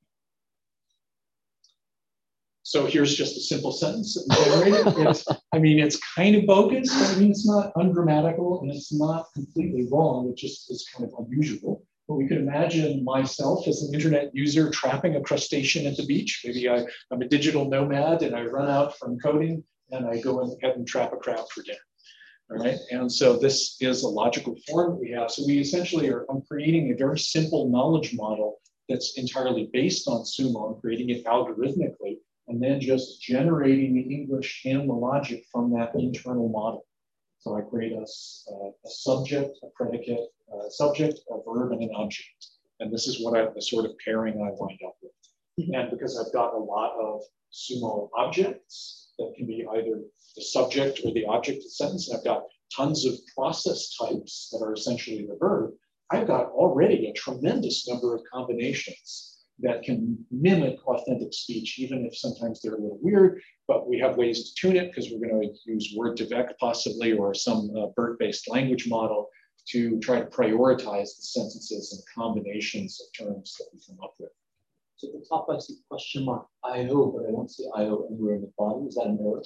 So here's just a simple sentence that we generated. It's, I mean, it's kind of bogus, but I mean, it's not ungrammatical and it's not completely wrong. It just is kind of unusual. But we could imagine myself as an internet user trapping a crustacean at the beach. Maybe I, I'm a digital nomad and I run out from coding and I go ahead and trap a crab for dinner. All right, and so this is a logical form that we have. So we essentially are I'm creating a very simple knowledge model that's entirely based on Sumo. I'm creating it algorithmically and then just generating the English and the logic from that internal model. So I create a, a subject, a predicate, a subject, a verb, and an object. And this is what I, the sort of pairing I wind up with. And because I've got a lot of Sumo objects that can be either the subject or the object of the sentence, and I've got tons of process types that are essentially the verb, I've got already a tremendous number of combinations that can mimic authentic speech, even if sometimes they're a little weird, but we have ways to tune it because we're going to use word to vec possibly, or some uh, BERT-based language model to try to prioritize the sentences and combinations of terms that we come up with. So at the top I see question mark I O, but I don't see I O anywhere in the bottom. Is that an error?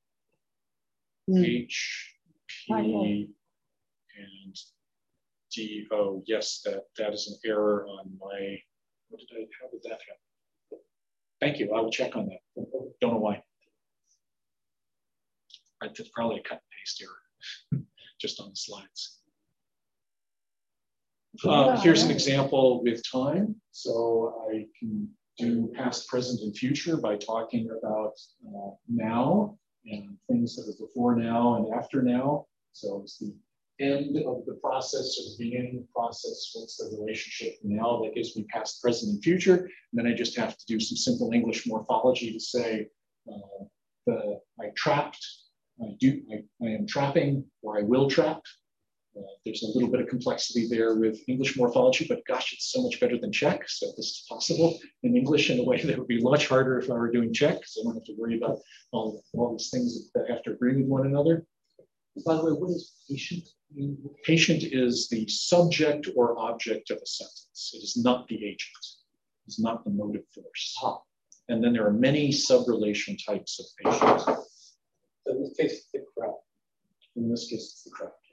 H, P, and D O. Yes, that, that is an error on my, what did I, how did that happen? Thank you, I will check on that. Don't know why. Right, that's probably a cut and paste error, just on the slides. Uh, here's an example with time. So I can do past, present, and future by talking about uh, now and things that are before now and after now. So it's the end of the process or the beginning of the process. What's the relationship now? That gives me past, present, and future. And then I just have to do some simple English morphology to say uh, the I trapped, I do, I, I am trapping, or I will trap. Uh, there's a little bit of complexity there with English morphology, but gosh, it's so much better than Czech. So this is possible in English in a way that would be much harder if I were doing Czech, because I don't have to worry about all, all these things that have to agree with one another. By the way, what is patient? Patient is the subject or object of a sentence. It is not the agent. It's not the motive force. Ah. And then there are many sub-relation types of patient. So in this case, it's the crowd. In this case, it's the crowd.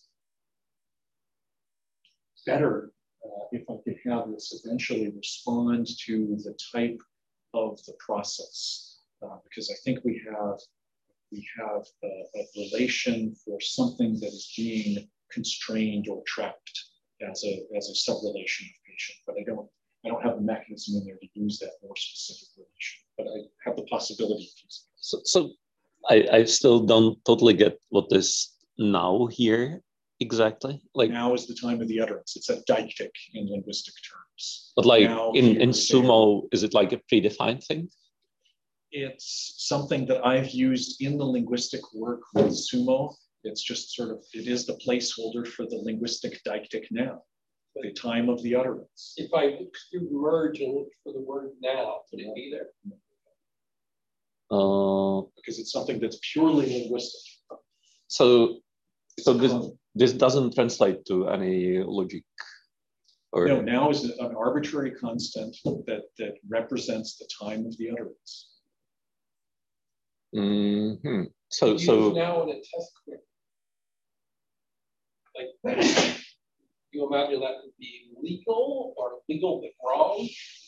Better uh, if I could have this eventually respond to the type of the process, uh, because I think we have we have a, a relation for something that is being constrained or trapped as a as a sub-relation of patient, but I don't I don't have the mechanism in there to use that more specific relation, but I have the possibility of using it. So, so I, I still don't totally get what is now here. Exactly. Like now is the time of the utterance. It's a deictic in linguistic terms. But like now, in, in Sumo, is it like a predefined thing? It's something that I've used in the linguistic work with Sumo. It's just sort of, it is the placeholder for the linguistic deictic now, the time of the utterance. If I do merge and look for the word now, would it be there? Uh, because it's something that's purely linguistic. So, so this, this doesn't translate to any logic? Or... No, now is an arbitrary constant that, that represents the time of the utterance. Mm-hmm. So, Use so now in a test query. Like, you imagine that would be legal or legal but wrong?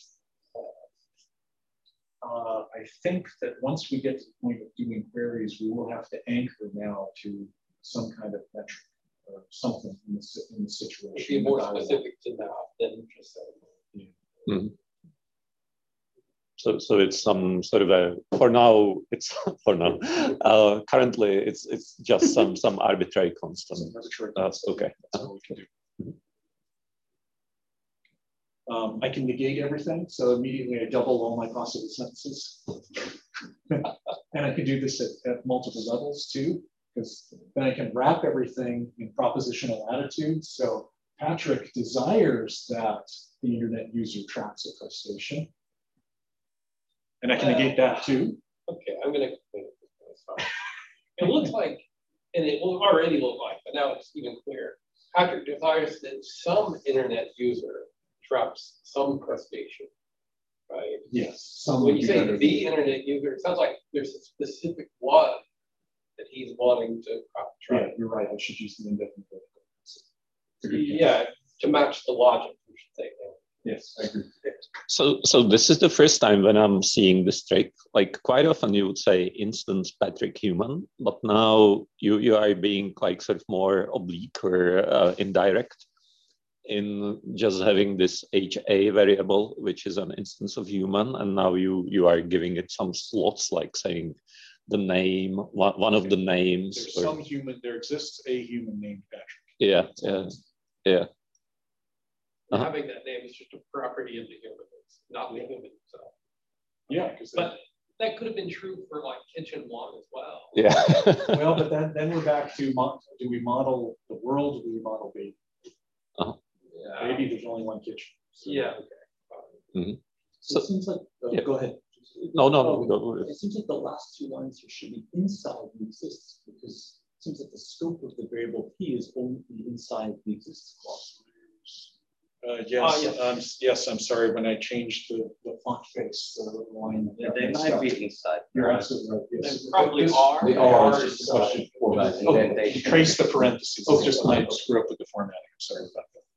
Uh, I think that once we get to the point of doing queries, we will have to anchor now to some kind of metric or something in the, in the situation. It'd be more specific to now than just saying. Yeah. Mm-hmm. So, so it's some sort of a, for now, it's for now, uh, currently it's it's just some some arbitrary constant. Some arbitrary constant. Uh, okay. That's all we can do. Um, I can negate everything, so immediately I double all my possible sentences. And I can do this at, at multiple levels too, because then I can wrap everything in propositional attitudes. So Patrick desires that the internet user traps a crustacean. And I can well, negate that too. Okay, I'm gonna explain it. It looks like, and it will already look like, but now it's even clearer. Patrick desires that some internet user traps some crustacean, right? Yes. So when you say the internet user, it sounds like there's a specific one that he's wanting to trap. Yeah, you're right. I should use the indefinite article. Yeah, to match the logic, we should say. Yes, I agree. So, so this is the first time when I'm seeing this trick. Like quite often you would say instance Patrick human, but now you, you are being like sort of more oblique or uh, indirect in just having this H A variable, which is an instance of human. And now you, you are giving it some slots, like saying the name, one, one of the names. There's or, some human, there exists a human named Patrick. Yeah, yeah, yeah. Uh-huh. Having that name is just a property of the human, it's not the human itself. Yeah, because But that could have been true for like kitchen one as well. Yeah. well, but then then we're back to mo- do we model the world or do we model baby? Uh-huh. Yeah. Maybe there's only one kitchen. So. Yeah. Mm-hmm. So it seems like, uh, Yeah. go ahead. No, no, no, Oh, no. It seems like the last two lines here should be inside the exists, because it seems like the scope of the variable P is only inside the exists clause. Uh, yes, Ah, yes. um, yes, I'm sorry, when I changed the, the font face, the line. Yeah, they might be inside. You're absolutely right, yes. They probably This- are. They They are, are it's just a question for that. inside. Oh, Indentation. trace the parentheses, it's just my screw up with the formatting, I'm sorry about that.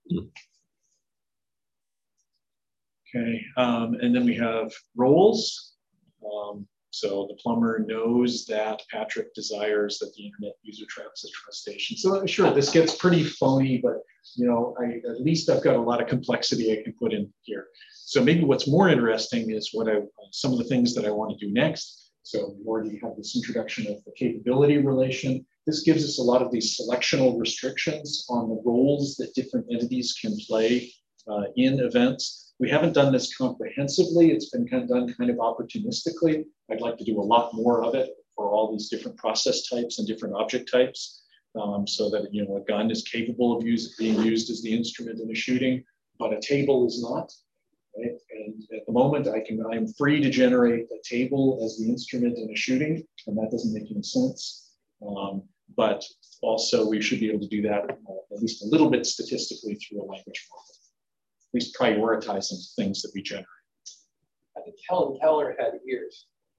Okay, um, and then we have roles. Um, so the plumber knows that Patrick desires that the internet user tracks the trust station. So sure, this gets pretty phony, but you know, I, at least I've got a lot of complexity I can put in here. So maybe what's more interesting is what I, some of the things that I want to do next. So we already have this introduction of the capability relation. This gives us a lot of these selectional restrictions on the roles that different entities can play uh, in events. We haven't done this comprehensively. It's been kind of done kind of opportunistically. I'd like to do a lot more of it for all these different process types and different object types, um, so that, you know, a gun is capable of use, being used as the instrument in a shooting, but a table is not. Right? And at the moment, I can, I'm free to generate a table as the instrument in a shooting, and that doesn't make any sense. Um, but also, we should be able to do that uh, at least a little bit statistically through a language model. At least prioritizing things that we generate. I think Helen Keller had ears.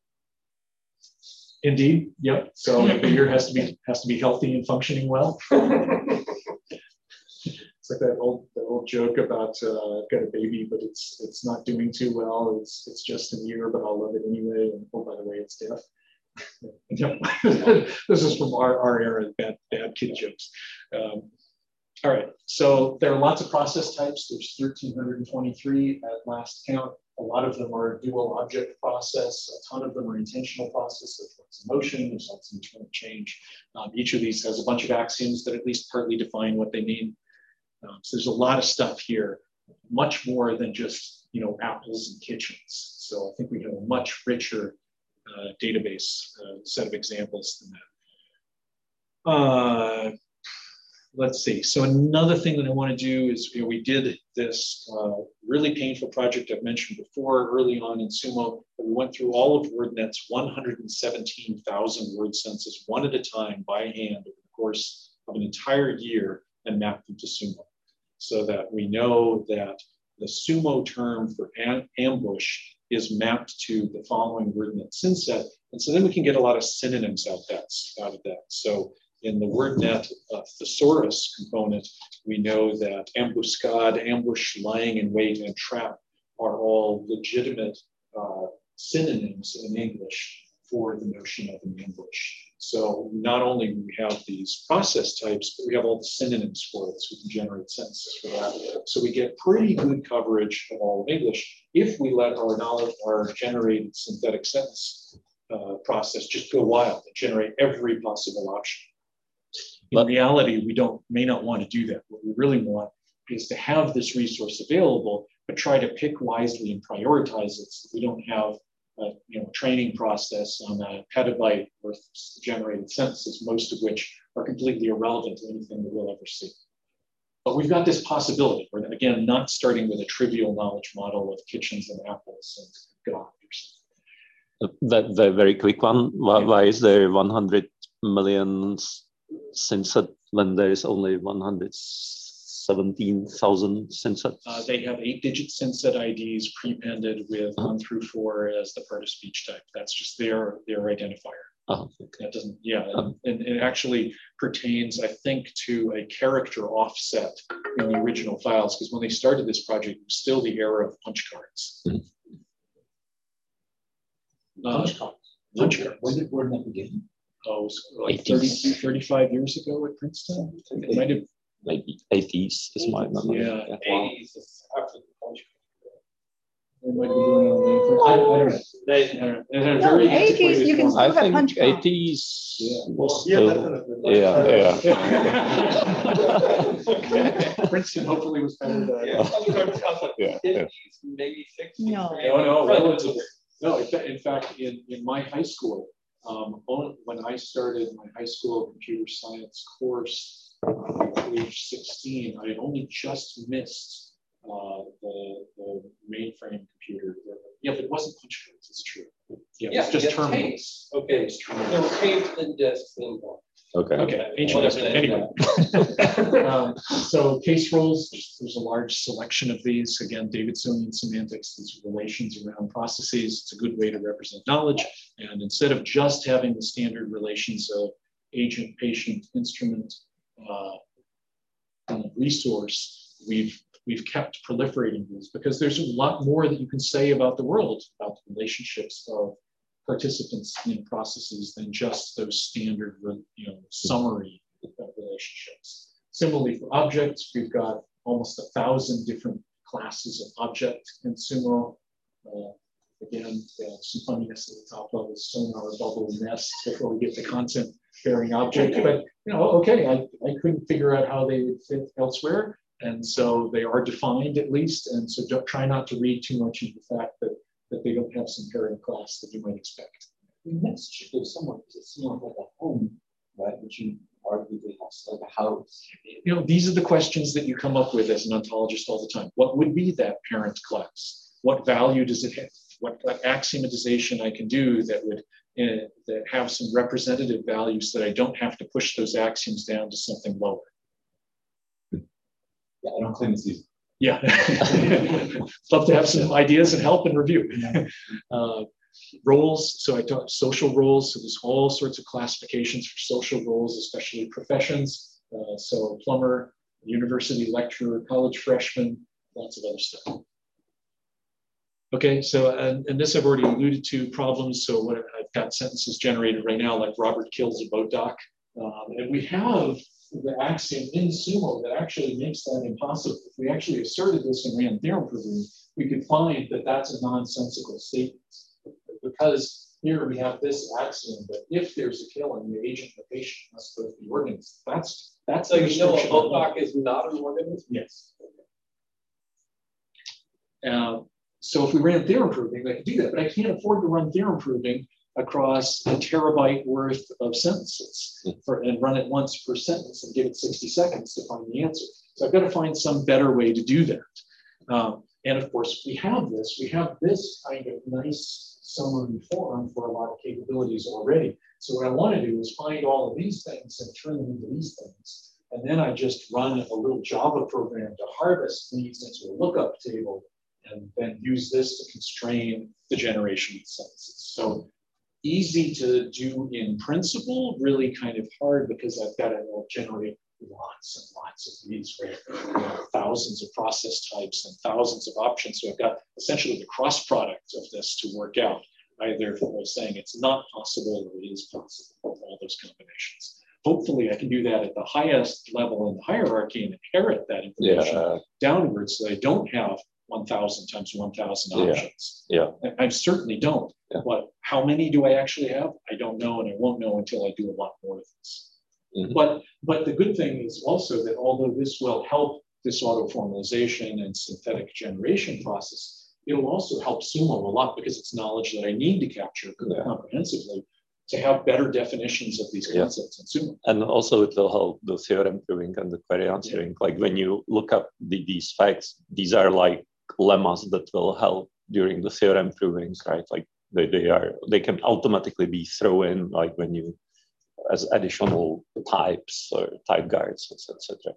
Indeed, yep. So the ear has to be has to be healthy and functioning well. It's like that old that old joke about uh, I've got a baby, but it's it's not doing too well. It's it's just an ear, but I'll love it anyway. And oh, by the way, it's deaf. Yep. This is from our, our era, bad bad kid jokes. Um, All right, so there are lots of process types. There's one thousand three hundred twenty-three at last count. A lot of them are dual object process. A ton of them are intentional process, which results in motion, results in internal change. Um, each of these has a bunch of axioms that at least partly define what they mean. Um, so there's a lot of stuff here, much more than just, you know, apples and kitchens. So I think we have a much richer uh, database uh, set of examples than that. Uh, Let's see. So another thing that I want to do is, you know, we did this uh, really painful project I've mentioned before early on in Sumo. We went through all of WordNet's one hundred seventeen thousand word census one at a time by hand over the course of an entire year and mapped them to Sumo, so that we know that the Sumo term for am ambush is mapped to the following WordNet synset. And so then we can get a lot of synonyms out, that, out of that. So in the WordNet uh, thesaurus component, we know that ambuscade, ambush, lying in wait, and trap are all legitimate uh, synonyms in English for the notion of an ambush. So not only do we have these process types, but we have all the synonyms for it, so we can generate sentences for that. So we get pretty good coverage of all of English if we let our knowledge, our generated synthetic sentence uh, process just go wild and generate every possible option. In reality, we don't may not want to do that. What we really want is to have this resource available, but try to pick wisely and prioritize it so we don't have a, you know, training process on a petabyte worth of generated sentences, most of which are completely irrelevant to anything that we'll ever see. But we've got this possibility. We're, again, not starting with a trivial knowledge model of kitchens and apples and God. That the very quick one. Why, why is there one hundred million synset when there is only one hundred seventeen thousand synset? Uh, they have eight digit synset I Ds prepended with uh-huh. one through four as the part of speech type. That's just their, their identifier. Uh-huh. Okay. That doesn't, yeah, uh-huh. and, and it actually pertains, I think, to a character offset in the original files, because when they started this project, it was still the era of punch cards. Mm-hmm. uh, Punch cards. Punch cards. When did WordNet begin? Oh, it was like thirty, thirty-five years ago at Princeton. It might have, maybe eighties is my memory. Yeah, yeah. eighties is after the punch. They might be doing it on the I, I don't know. They, I don't know. They had a No, very eighties, antiquated you can format. I still have think punch card. eighties Yeah. was Yeah, still, definitely. yeah, yeah. Okay. Princeton hopefully was better than Yeah. Punch cards out like Yeah, yeah. fifties, maybe sixties. No. No, no, relatively. No, in, fa in fact, in, in my high school, um, when I started my high school computer science course uh, at age sixteen, I had only just missed uh, the, the mainframe computer. Yeah, but it wasn't punch cards, it's true. Yeah, Yeah, it's just yeah, terminals. tapes. Okay, It's terminals. there were tapes and discs involved. Okay. Okay, ancient Whatever history. that Anyway, um, so case roles, there's a large selection of these. Again, Davidsonian semantics, these relations around processes. It's a good way to represent knowledge. And instead of just having the standard relations of agent, patient, instrument, uh, and resource, we've we've kept proliferating these because there's a lot more that you can say about the world, about the relationships of participants in processes than just those standard, you know, summary relationships. Similarly, for objects, we've got almost a thousand different classes of object in Sumo. Uh, again, uh, some funniness at the top level, sonar, bubble, nest, before we get to content-bearing object. But, you know, okay, I, I couldn't figure out how they would fit elsewhere. And so they are defined at least. And so don't try not to read too much into the fact that that they don't have some parent class that you might expect. The next should go somewhere because it's somewhat like a home, right? Which you arguably have like a house. You know, these are the questions that you come up with as an ontologist all the time. What would be that parent class? What value does it have? What, what axiomatization I can do that would uh, that have some representative values that I don't have to push those axioms down to something lower. Yeah, I don't claim it's easy. Yeah, love to have some ideas and help and review. Uh, roles, so I talked social roles, so there's all sorts of classifications for social roles, especially professions. Uh, so plumber, university lecturer, college freshman, lots of other stuff. Okay, so, and, and this I've already alluded to, problems. So what I've got sentences generated right now, like Robert kills a boat dock. Um, and we have the axiom in Sumo that actually makes that impossible. If we actually asserted this and ran theorem proving, we could find that that's a nonsensical statement. Because here we have this axiom that if there's a killing, the agent and the patient must both be organisms. That's that's So you know a boat dock is not an organism? Yes. Uh, so if we ran theorem proving, I could do that, but I can't afford to run theorem proving across a terabyte worth of sentences for, and run it once per sentence and give it sixty seconds to find the answer. So I've got to find some better way to do that. Um, and of course, we have this, we have this kind of nice summary form for a lot of capabilities already. So what I want to do is find all of these things and turn them into these things. And then I just run a little Java program to harvest these into a lookup table and then use this to constrain the generation of sentences. So easy to do in principle, really kind of hard because I've got to generate lots and lots of these, right? You know, thousands of process types and thousands of options. So I've got essentially the cross product of this to work out. Either saying it's not possible or it is possible, all those combinations. Hopefully I can do that at the highest level in the hierarchy and inherit that information Yeah. downwards so I don't have one thousand times one thousand Yeah. options. Yeah. I, I certainly don't. Yeah. But how many do I actually have? I don't know, and I won't know until I do a lot more of this. Mm-hmm. But, but the good thing is also that although this will help this auto-formalization and synthetic generation process, it'll also help Sumo a lot because it's knowledge that I need to capture Yeah. comprehensively to have better definitions of these Yeah. concepts in Sumo. And also it will help the theorem proving and the query answering. Like when you look up the, these facts, these are like lemmas that will help during the theorem provings, right? Like they, they are, they can automatically be thrown in like when you, as additional types or type guards, et cetera.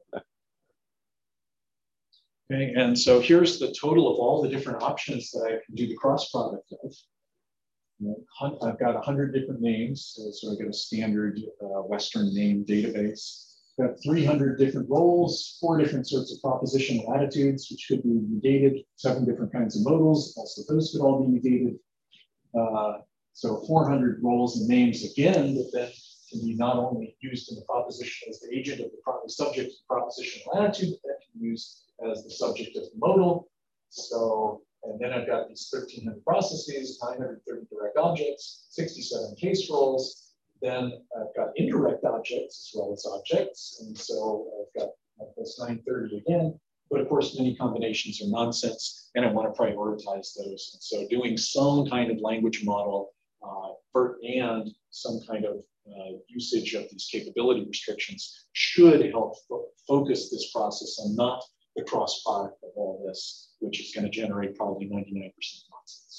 Okay, and so here's the total of all the different options that I can do the cross product of. I've got one hundred different names, so, so I get a standard uh, Western name database. I've got three hundred different roles, four different sorts of propositional attitudes, which could be negated, seven different kinds of modals, also those could all be negated. Uh, so four hundred roles and names again, that then can be not only used in the proposition as the agent of the pro subject of the propositional attitude, but that can be used as the subject of the modal. So, and then I've got these thirteen hundred processes, nine hundred thirty direct objects, sixty-seven case roles. Then I've got indirect objects as well as objects. And so I've got plus nine thirty again, but of course, many combinations are nonsense, and I want to prioritize those. And so doing some kind of language model uh, for, and some kind of uh, usage of these capability restrictions should help fo focus this process on not the cross product of all this, which is going to generate probably ninety-nine percent nonsense.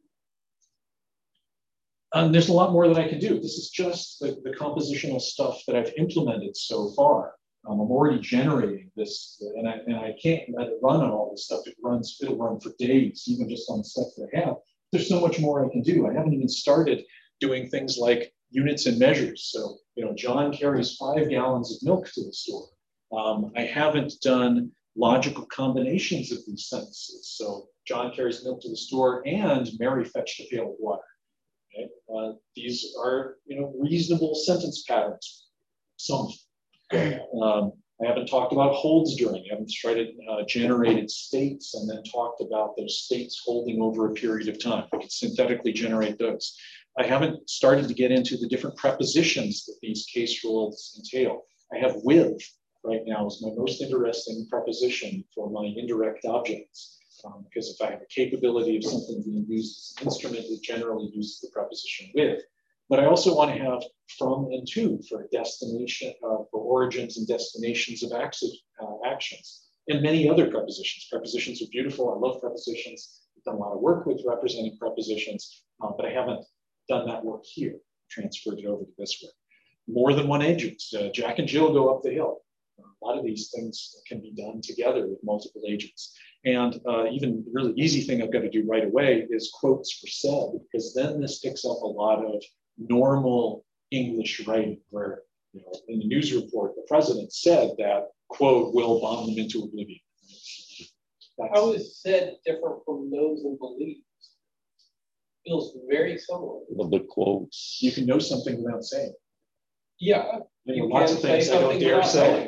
And there's a lot more that I can do. This is just the, the compositional stuff that I've implemented so far. Um, I'm already generating this, and I, and I can't let it run on all this stuff. It runs, it'll run for days, even just on the stuff that I have. There's so much more I can do. I haven't even started doing things like units and measures. So, you know, John carries five gallons of milk to the store. Um, I haven't done logical combinations of these sentences. So John carries milk to the store and Mary fetched a pail of water. Okay? Uh, these are, you know, reasonable sentence patterns. Some. Um, I haven't talked about holds during. I haven't started uh, generated states and then talked about those states holding over a period of time. I can synthetically generate those. I haven't started to get into the different prepositions that these case rules entail. I have with right now is my most interesting preposition for my indirect objects. Um, because if I have a capability of something being used as an instrument, it generally uses the preposition with. But I also want to have from and to for destination, uh, for origins and destinations of uh, actions, and many other prepositions. Prepositions are beautiful. I love prepositions. I've done a lot of work with representing prepositions, uh, but I haven't done that work here, transferred it over to this work. More than one agent. Uh, Jack and Jill go up the hill. A lot of these things can be done together with multiple agents. And uh, even the really easy thing I've got to do right away is quotes for said, because then this picks up a lot of normal English writing where, you know, in the news report, the president said that, quote, will bomb them into oblivion. That's, How is said different from knows and believes? Feels very similar. The big quotes. You can know something without saying. Yeah. You You know, lots can of things say I don't something dare without say.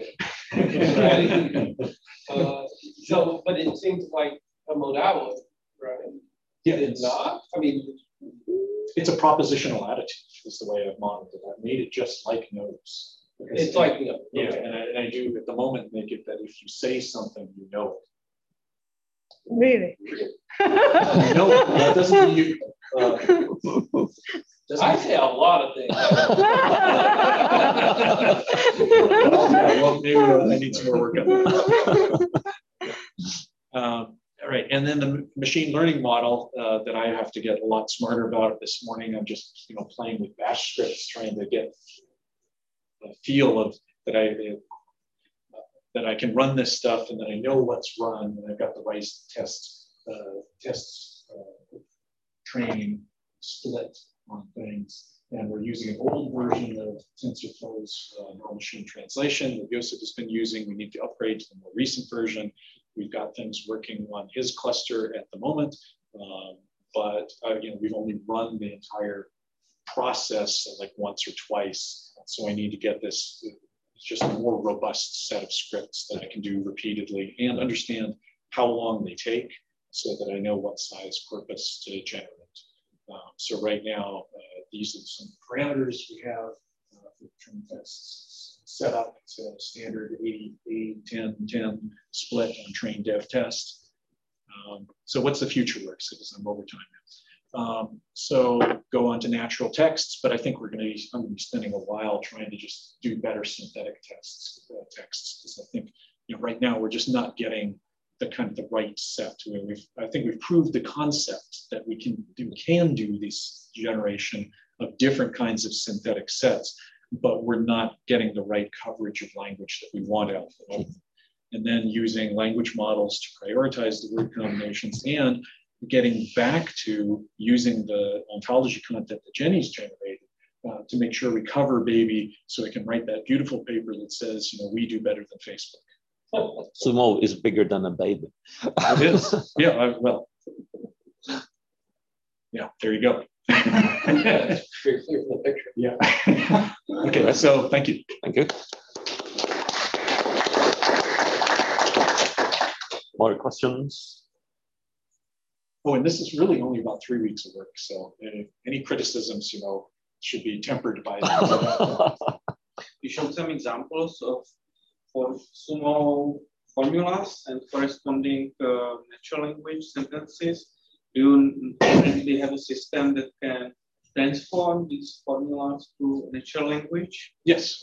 uh, so, but it seems like a modality, right? Yeah, It's not. I mean, it's a propositional attitude, is the way I've modeled it. I've made it just like knows. Because it's like, you know, yeah, okay. and I, and I do at the moment make it that if you say something, you know it. Really? You know it. That doesn't mean you. Uh, I say a lot of things. Yeah, well, maybe I need some more work on that. Um, all right, and then the machine learning model uh, that I have to get a lot smarter about this morning. I'm just, you know, playing with bash scripts, trying to get a feel of that I uh, that I can run this stuff and that I know what's run and I've got the right test uh, tests uh, training split on things. And we're using an old version of TensorFlow's uh, neural machine translation that Joseph has been using. We need to upgrade to the more recent version. We've got things working on his cluster at the moment, um, but uh, you know, we've only run the entire process like once or twice. So I need to get this just a more robust set of scripts that I can do repeatedly and understand how long they take so that I know what size corpus to generate. Um, so right now, uh, these are some parameters we have uh, for training tests set up. It's a standard eighty, eighty, ten, ten split on train dev test. Um, so what's the future work? So I'm over time now. Um, so go on to natural texts, but I think we're going to be, I'm going to be spending a while trying to just do better synthetic tests, uh, texts, because I think, you know, right now we're just not getting the kind of the right set to it. We've, I think we've proved the concept that we can do, can do this generation of different kinds of synthetic sets, but we're not getting the right coverage of language that we want out of it. And then using language models to prioritize the word combinations and getting back to using the ontology content that Jenny's generated uh, to make sure we cover baby so I can write that beautiful paper that says, you know, we do better than Facebook. Sumo is bigger than a baby. It is. Yeah, I, well, yeah, there you go. Very clear from the picture. Yeah. Okay, so thank you. Thank you. More questions? Oh, and this is really only about three weeks of work. So uh, any criticisms, you know, should be tempered by. You showed some examples of for Sumo formulas and corresponding uh, natural language sentences. Do you currently have a system that can transform these formulas to natural language? Yes.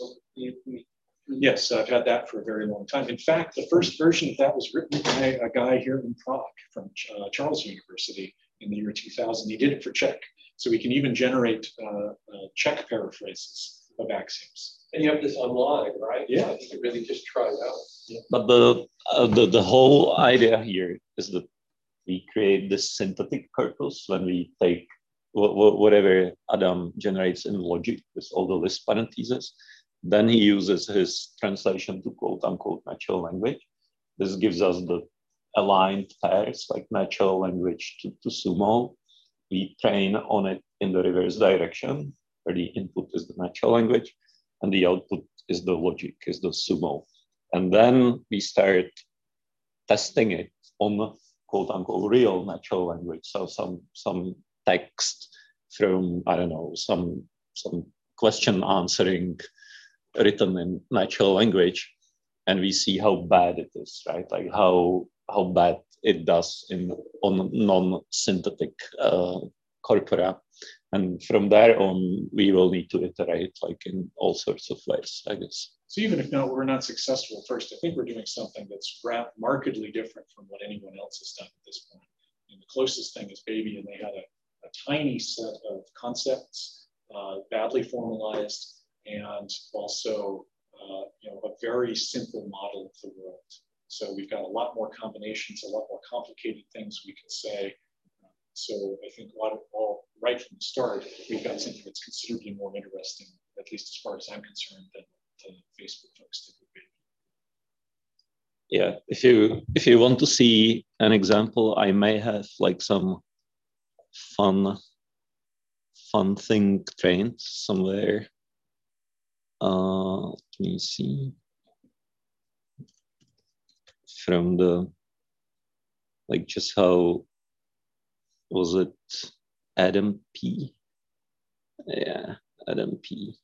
Yes, I've had that for a very long time. In fact, the first version of that was written by a guy here in Prague from uh, Charles University in the year two thousand. He did it for Czech. So we can even generate uh, uh, Czech paraphrases of axioms. And you have this online, right? Yeah. So you can really just try it out. Yeah. But the, uh, the the whole idea here is that we create this synthetic corpus when we take wh wh whatever Adam generates in logic with all the Lisp parentheses. Then he uses his translation to quote unquote natural language. This gives us the aligned pairs like natural language to, to Sumo. We train on it in the reverse direction, where the input is the natural language and the output is the logic, is the Sumo. And then we start testing it on quote unquote real natural language. So some, some text from, I don't know, some, some question answering written in natural language, and we see how bad it is, right? Like how how bad it does in on non-synthetic uh, corpora, and from there on we will need to iterate like in all sorts of ways, I guess. So even if no, we're not successful at first, I think we're doing something that's markedly different from what anyone else has done at this point. And the closest thing is Baby, and they had a, a tiny set of concepts, uh, badly formalized, and also uh, you know, a very simple model of the world. So we've got a lot more combinations, a lot more complicated things we can say. So I think a lot of all right from the start, we've got something that's considerably more interesting, at least as far as I'm concerned, than the Facebook folks did with Baby. Yeah, if you if you want to see an example, I may have like some fun fun thing trained somewhere. Uh, let me see. From the, like just how, was it Adam P? Yeah, Adam P.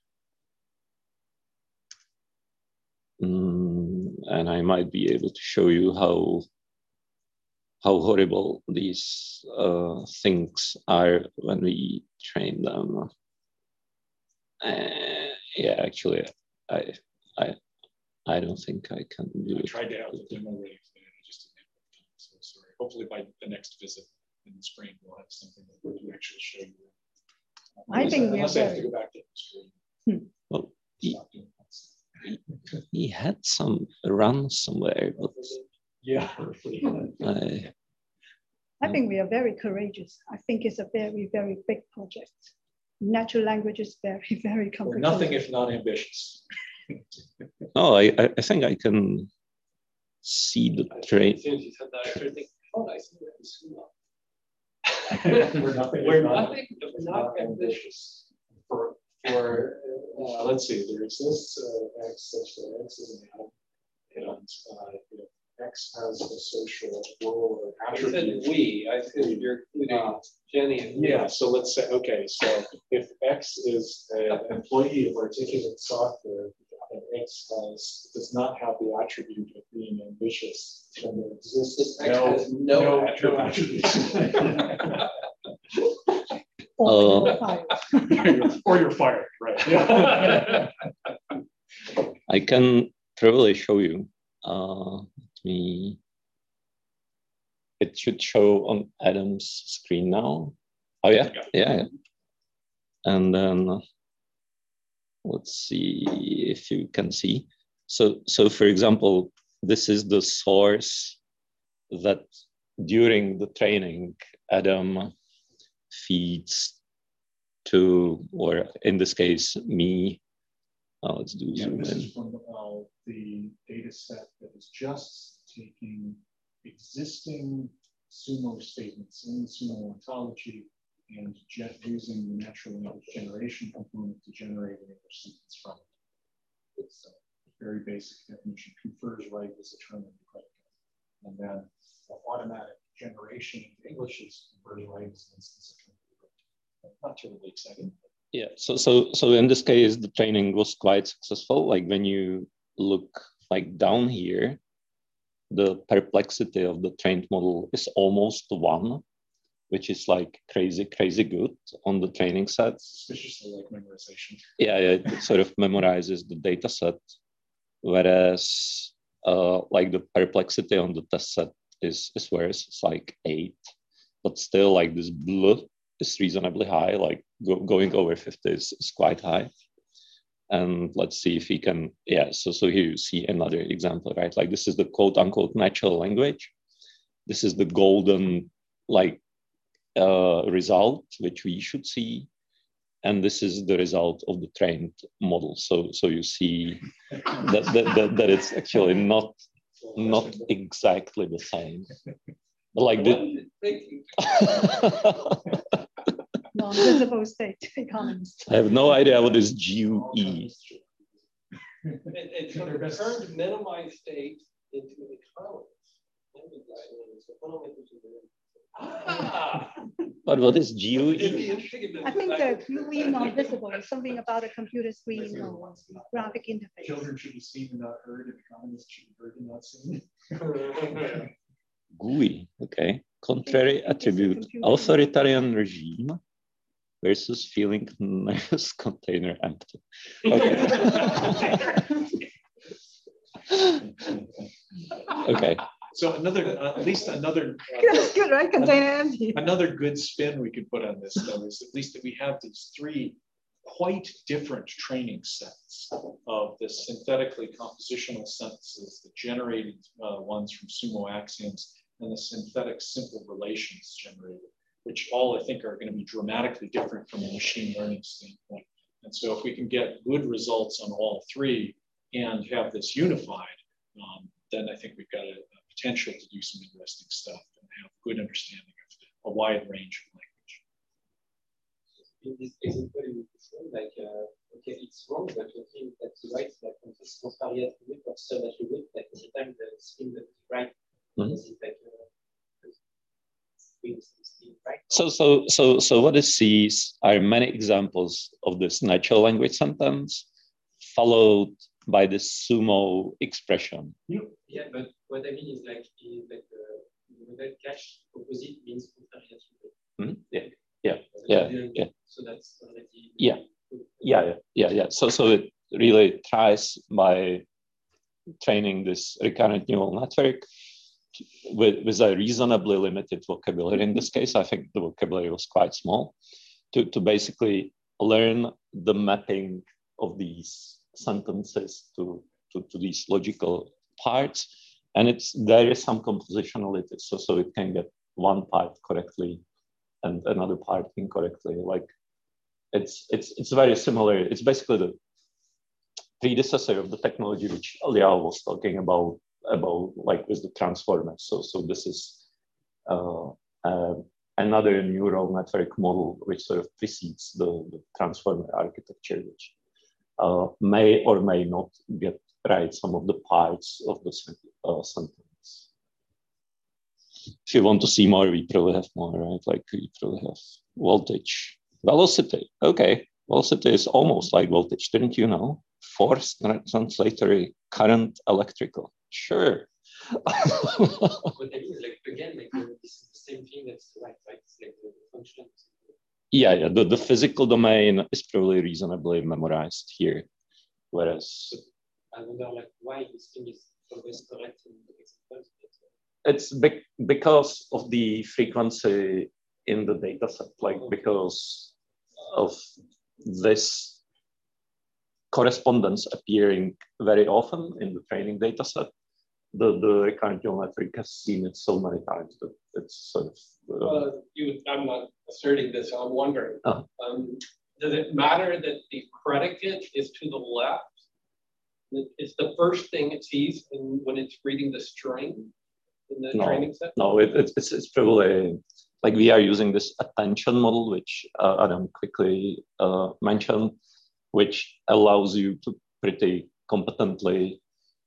Mm, and I might be able to show you how how horrible these uh, things are when we train them. Uh, yeah, actually, I I I don't think I can do I it. tried to have the demo ready today, and I just didn't have time. So sorry. Hopefully by the next visit in the spring, we'll have something that we can actually show you. I Unless, think we unless are I have to very- go back to the screen. Hmm. Well, he, Stop doing that. he had some run somewhere, but Yeah. I, I think we are very courageous. I think it's a very, very big project. Natural language is very, very We're complicated. nothing if not ambitious. no, I I think I can see the train. As soon as you said that, I started thinking, oh, I see that in Sumo. We're nothing. We're if not- nothing if not ambitious. For, for uh, let's see, there exists uh, X such that X is an atom, and uh, if X has a social role or I said attribute. we, I said you're including Uh, Jenny and me. Yeah, so let's say, okay, so if X is an employee of Articulate Software, and X has, does not have the attribute of being ambitious, then there exists X no, has no no attribute. attribute. Or Uh, you're fired. Or you're fired, right? Yeah. I can probably show you. Uh, let me. It should show on Adam's screen now. Oh yeah, yeah, yeah. And then uh, let's see if you can see. So, so for example, this is the source that during the training Adam feeds to, or in this case, me. Uh, let's do Yeah, zoom this in. is from uh, the data set that is just taking existing Sumo statements in the Sumo ontology and using the natural language generation component to generate an English sentence from it. It's a very basic definition. Confers right as a term in the predicate. And then the automatic generation into English is confers right as an instance of term. Not terribly exciting. Yeah, so so so in this case, the training was quite successful. Like when you look like down here, the perplexity of the trained model is almost one, which is like crazy, crazy good on the training sets. Suspiciously like memorization. Yeah, yeah, it sort of memorizes the data set, whereas uh, like the perplexity on the test set is, is worse, it's like eight, but still like this blue is reasonably high, like go, going over fifty is, is quite high. And let's see if we can, yeah, so, so here you see another example, right? Like this is the quote unquote natural language. This is the golden like uh, result, which we should see. And this is the result of the trained model. So, so you see that, that, that, that it's actually not, not exactly the same. Like the non-visible state economists. I have no idea what is G U E. It, it's turned minimized state into an economist. Ah. But what is G U E? I think the Q E non-visible is something about a computer screen or graphic interface. Children should be seen and not heard, and economists should be heard and not seen. G U I, okay. Contrary attribute, authoritarian regime versus feeling nice container empty. Okay. Okay. So another, uh, at least another. Uh, That's good, right? Container empty. Another good spin we could put on this, though, is at least that we have these three quite different training sets of the synthetically compositional sentences, the generated uh, ones from sumo axioms, and the synthetic simple relations generated, which all I think are going to be dramatically different from a machine learning standpoint. And so if we can get good results on all three and have this unified, um, then I think we've got a, a potential to do some interesting stuff and have good understanding of a wide range of language. In this example, you show like, uh, okay, it's wrong, but okay, that's right, like on this contrary attribute or sub attribute, like at the time the string that is right, mm-hmm. is it like uh, right? So, so, so, so what it sees are many examples of this natural language sentence followed by this sumo expression. Yeah, but what I mean is like, is like the model cache opposite means contrary attribute. Mm-hmm. Yeah, yeah, yeah, yeah, yeah. So that's already. Yeah, yeah, yeah, yeah, yeah. So, so it really tries by training this recurrent neural network with, with a reasonably limited vocabulary. In this case, I think the vocabulary was quite small, to, to basically learn the mapping of these sentences to, to, to these logical parts. And it's there is some compositionality, so, so it can get one part correctly and another part incorrectly. Like it's, it's, it's very similar. It's basically the predecessor of the technology which Liao was talking about, about like with the transformers. So, so this is uh, uh, another neural network model which sort of precedes the, the transformer architecture, which uh, may or may not get right some of the parts of the uh, sentence. If you want to see more, we probably have more, right? Like we probably have voltage, velocity. Okay, velocity is almost like voltage, didn't you know? Force translatory current electrical. Sure. What I mean is like again, like this is the same thing that's right, right? It's like the function. Yeah, yeah. The, the physical domain is probably reasonably memorized here, whereas I wonder like why this thing is always correct in the examples. It's be because of the frequency in the data set, like because of this correspondence appearing very often in the training data set. The, the recurrent neural network has seen it so many times that it's sort of. Uh, well, you, I'm not asserting this, I'm wondering. uh, Um, does it matter that the predicate is to the left? It's the first thing it sees in, when it's reading the string in the no, training set? No, it, it, it's, it's probably like we are using this attention model, which uh, Adam quickly uh, mentioned, which allows you to pretty competently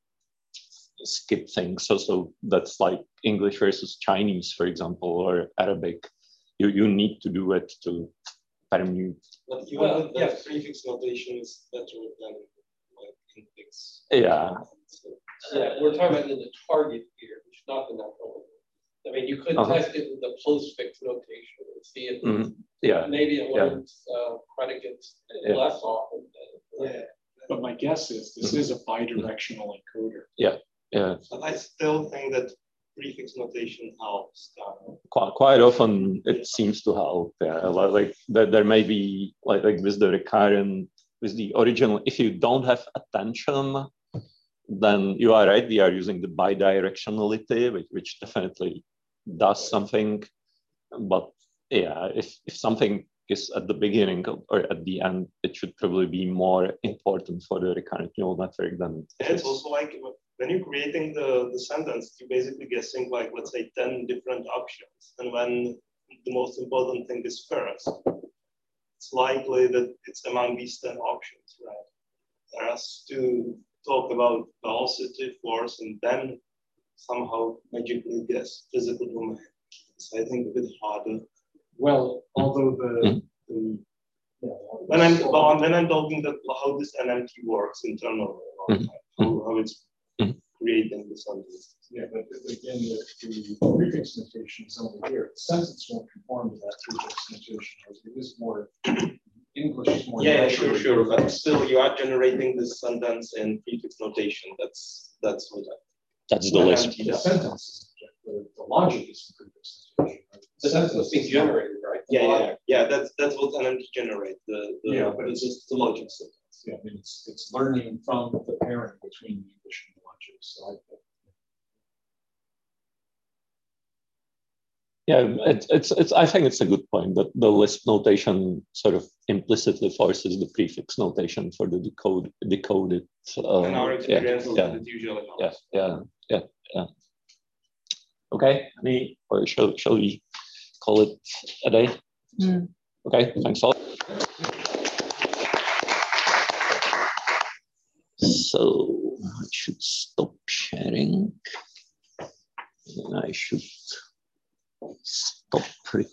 skip things. So, so that's like English versus Chinese, for example, or Arabic. You, you need to do it to permute. But even Well, with the yes. prefix notation is better than like infix. Yeah. Yeah, we're talking about in the target here, not the natural language. I mean, you could Uh-huh. test it with the postfix notation and see if Mhm. Yeah. maybe it Yeah. learns uh, predicates Yeah. less often. Than, Yeah. But my guess is this is a bidirectional encoder. Yeah. But I still think that prefix notation helps. Uh, Quite, quite often it seems to help. Yeah. Like, like there, there may be like, like with the recurrent, with the original, if you don't have attention, then you are right. We are using the bidirectionality, which, which definitely does something. But yeah, if, if something is at the beginning or at the end, it should probably be more important for the recurrent neural network than. it's also like when you're creating the, the sentence, you're basically guessing like, let's say ten different options. And when the most important thing is first, it's likely that it's among these ten options, right? Whereas to talk about velocity, force, and then somehow magically guess physical domain, it's, I think, a bit harder. Well, although the, Mhm. the yeah, When I'm, well, when I'm talking about how this N M T works internally, Mhm. how, how it's Mhm. creating the sentence. yeah, but again, the, the prefix notation is over here. The sentence won't conform to that prefix notation. It is more English is more. Yeah, naturally- sure, sure. But still, you are generating this sentence in prefix notation. That's that's what I. That's the N M list. T The does. sentence is the, the logic is in prefix notation. Right? The The sentence was being is not- generated, right? Yeah, yeah, yeah. Yeah, that's that's what N M T generate. The, the Yeah, but it's just the logic sentence. Yeah, I mean, it's it's learning from the parent between the English and the logic. So I, Yeah, it's, it's, it's, I think it's a good point that the Lisp notation sort of implicitly forces the prefix notation for the decode, decoded. Uh, In our yeah, experience, yeah, it usually yeah, helps. yeah, yeah, yeah. Okay, any, or shall, shall we call it a day? Mm. Okay, thanks a lot. So I should stop sharing. And I should stop recording.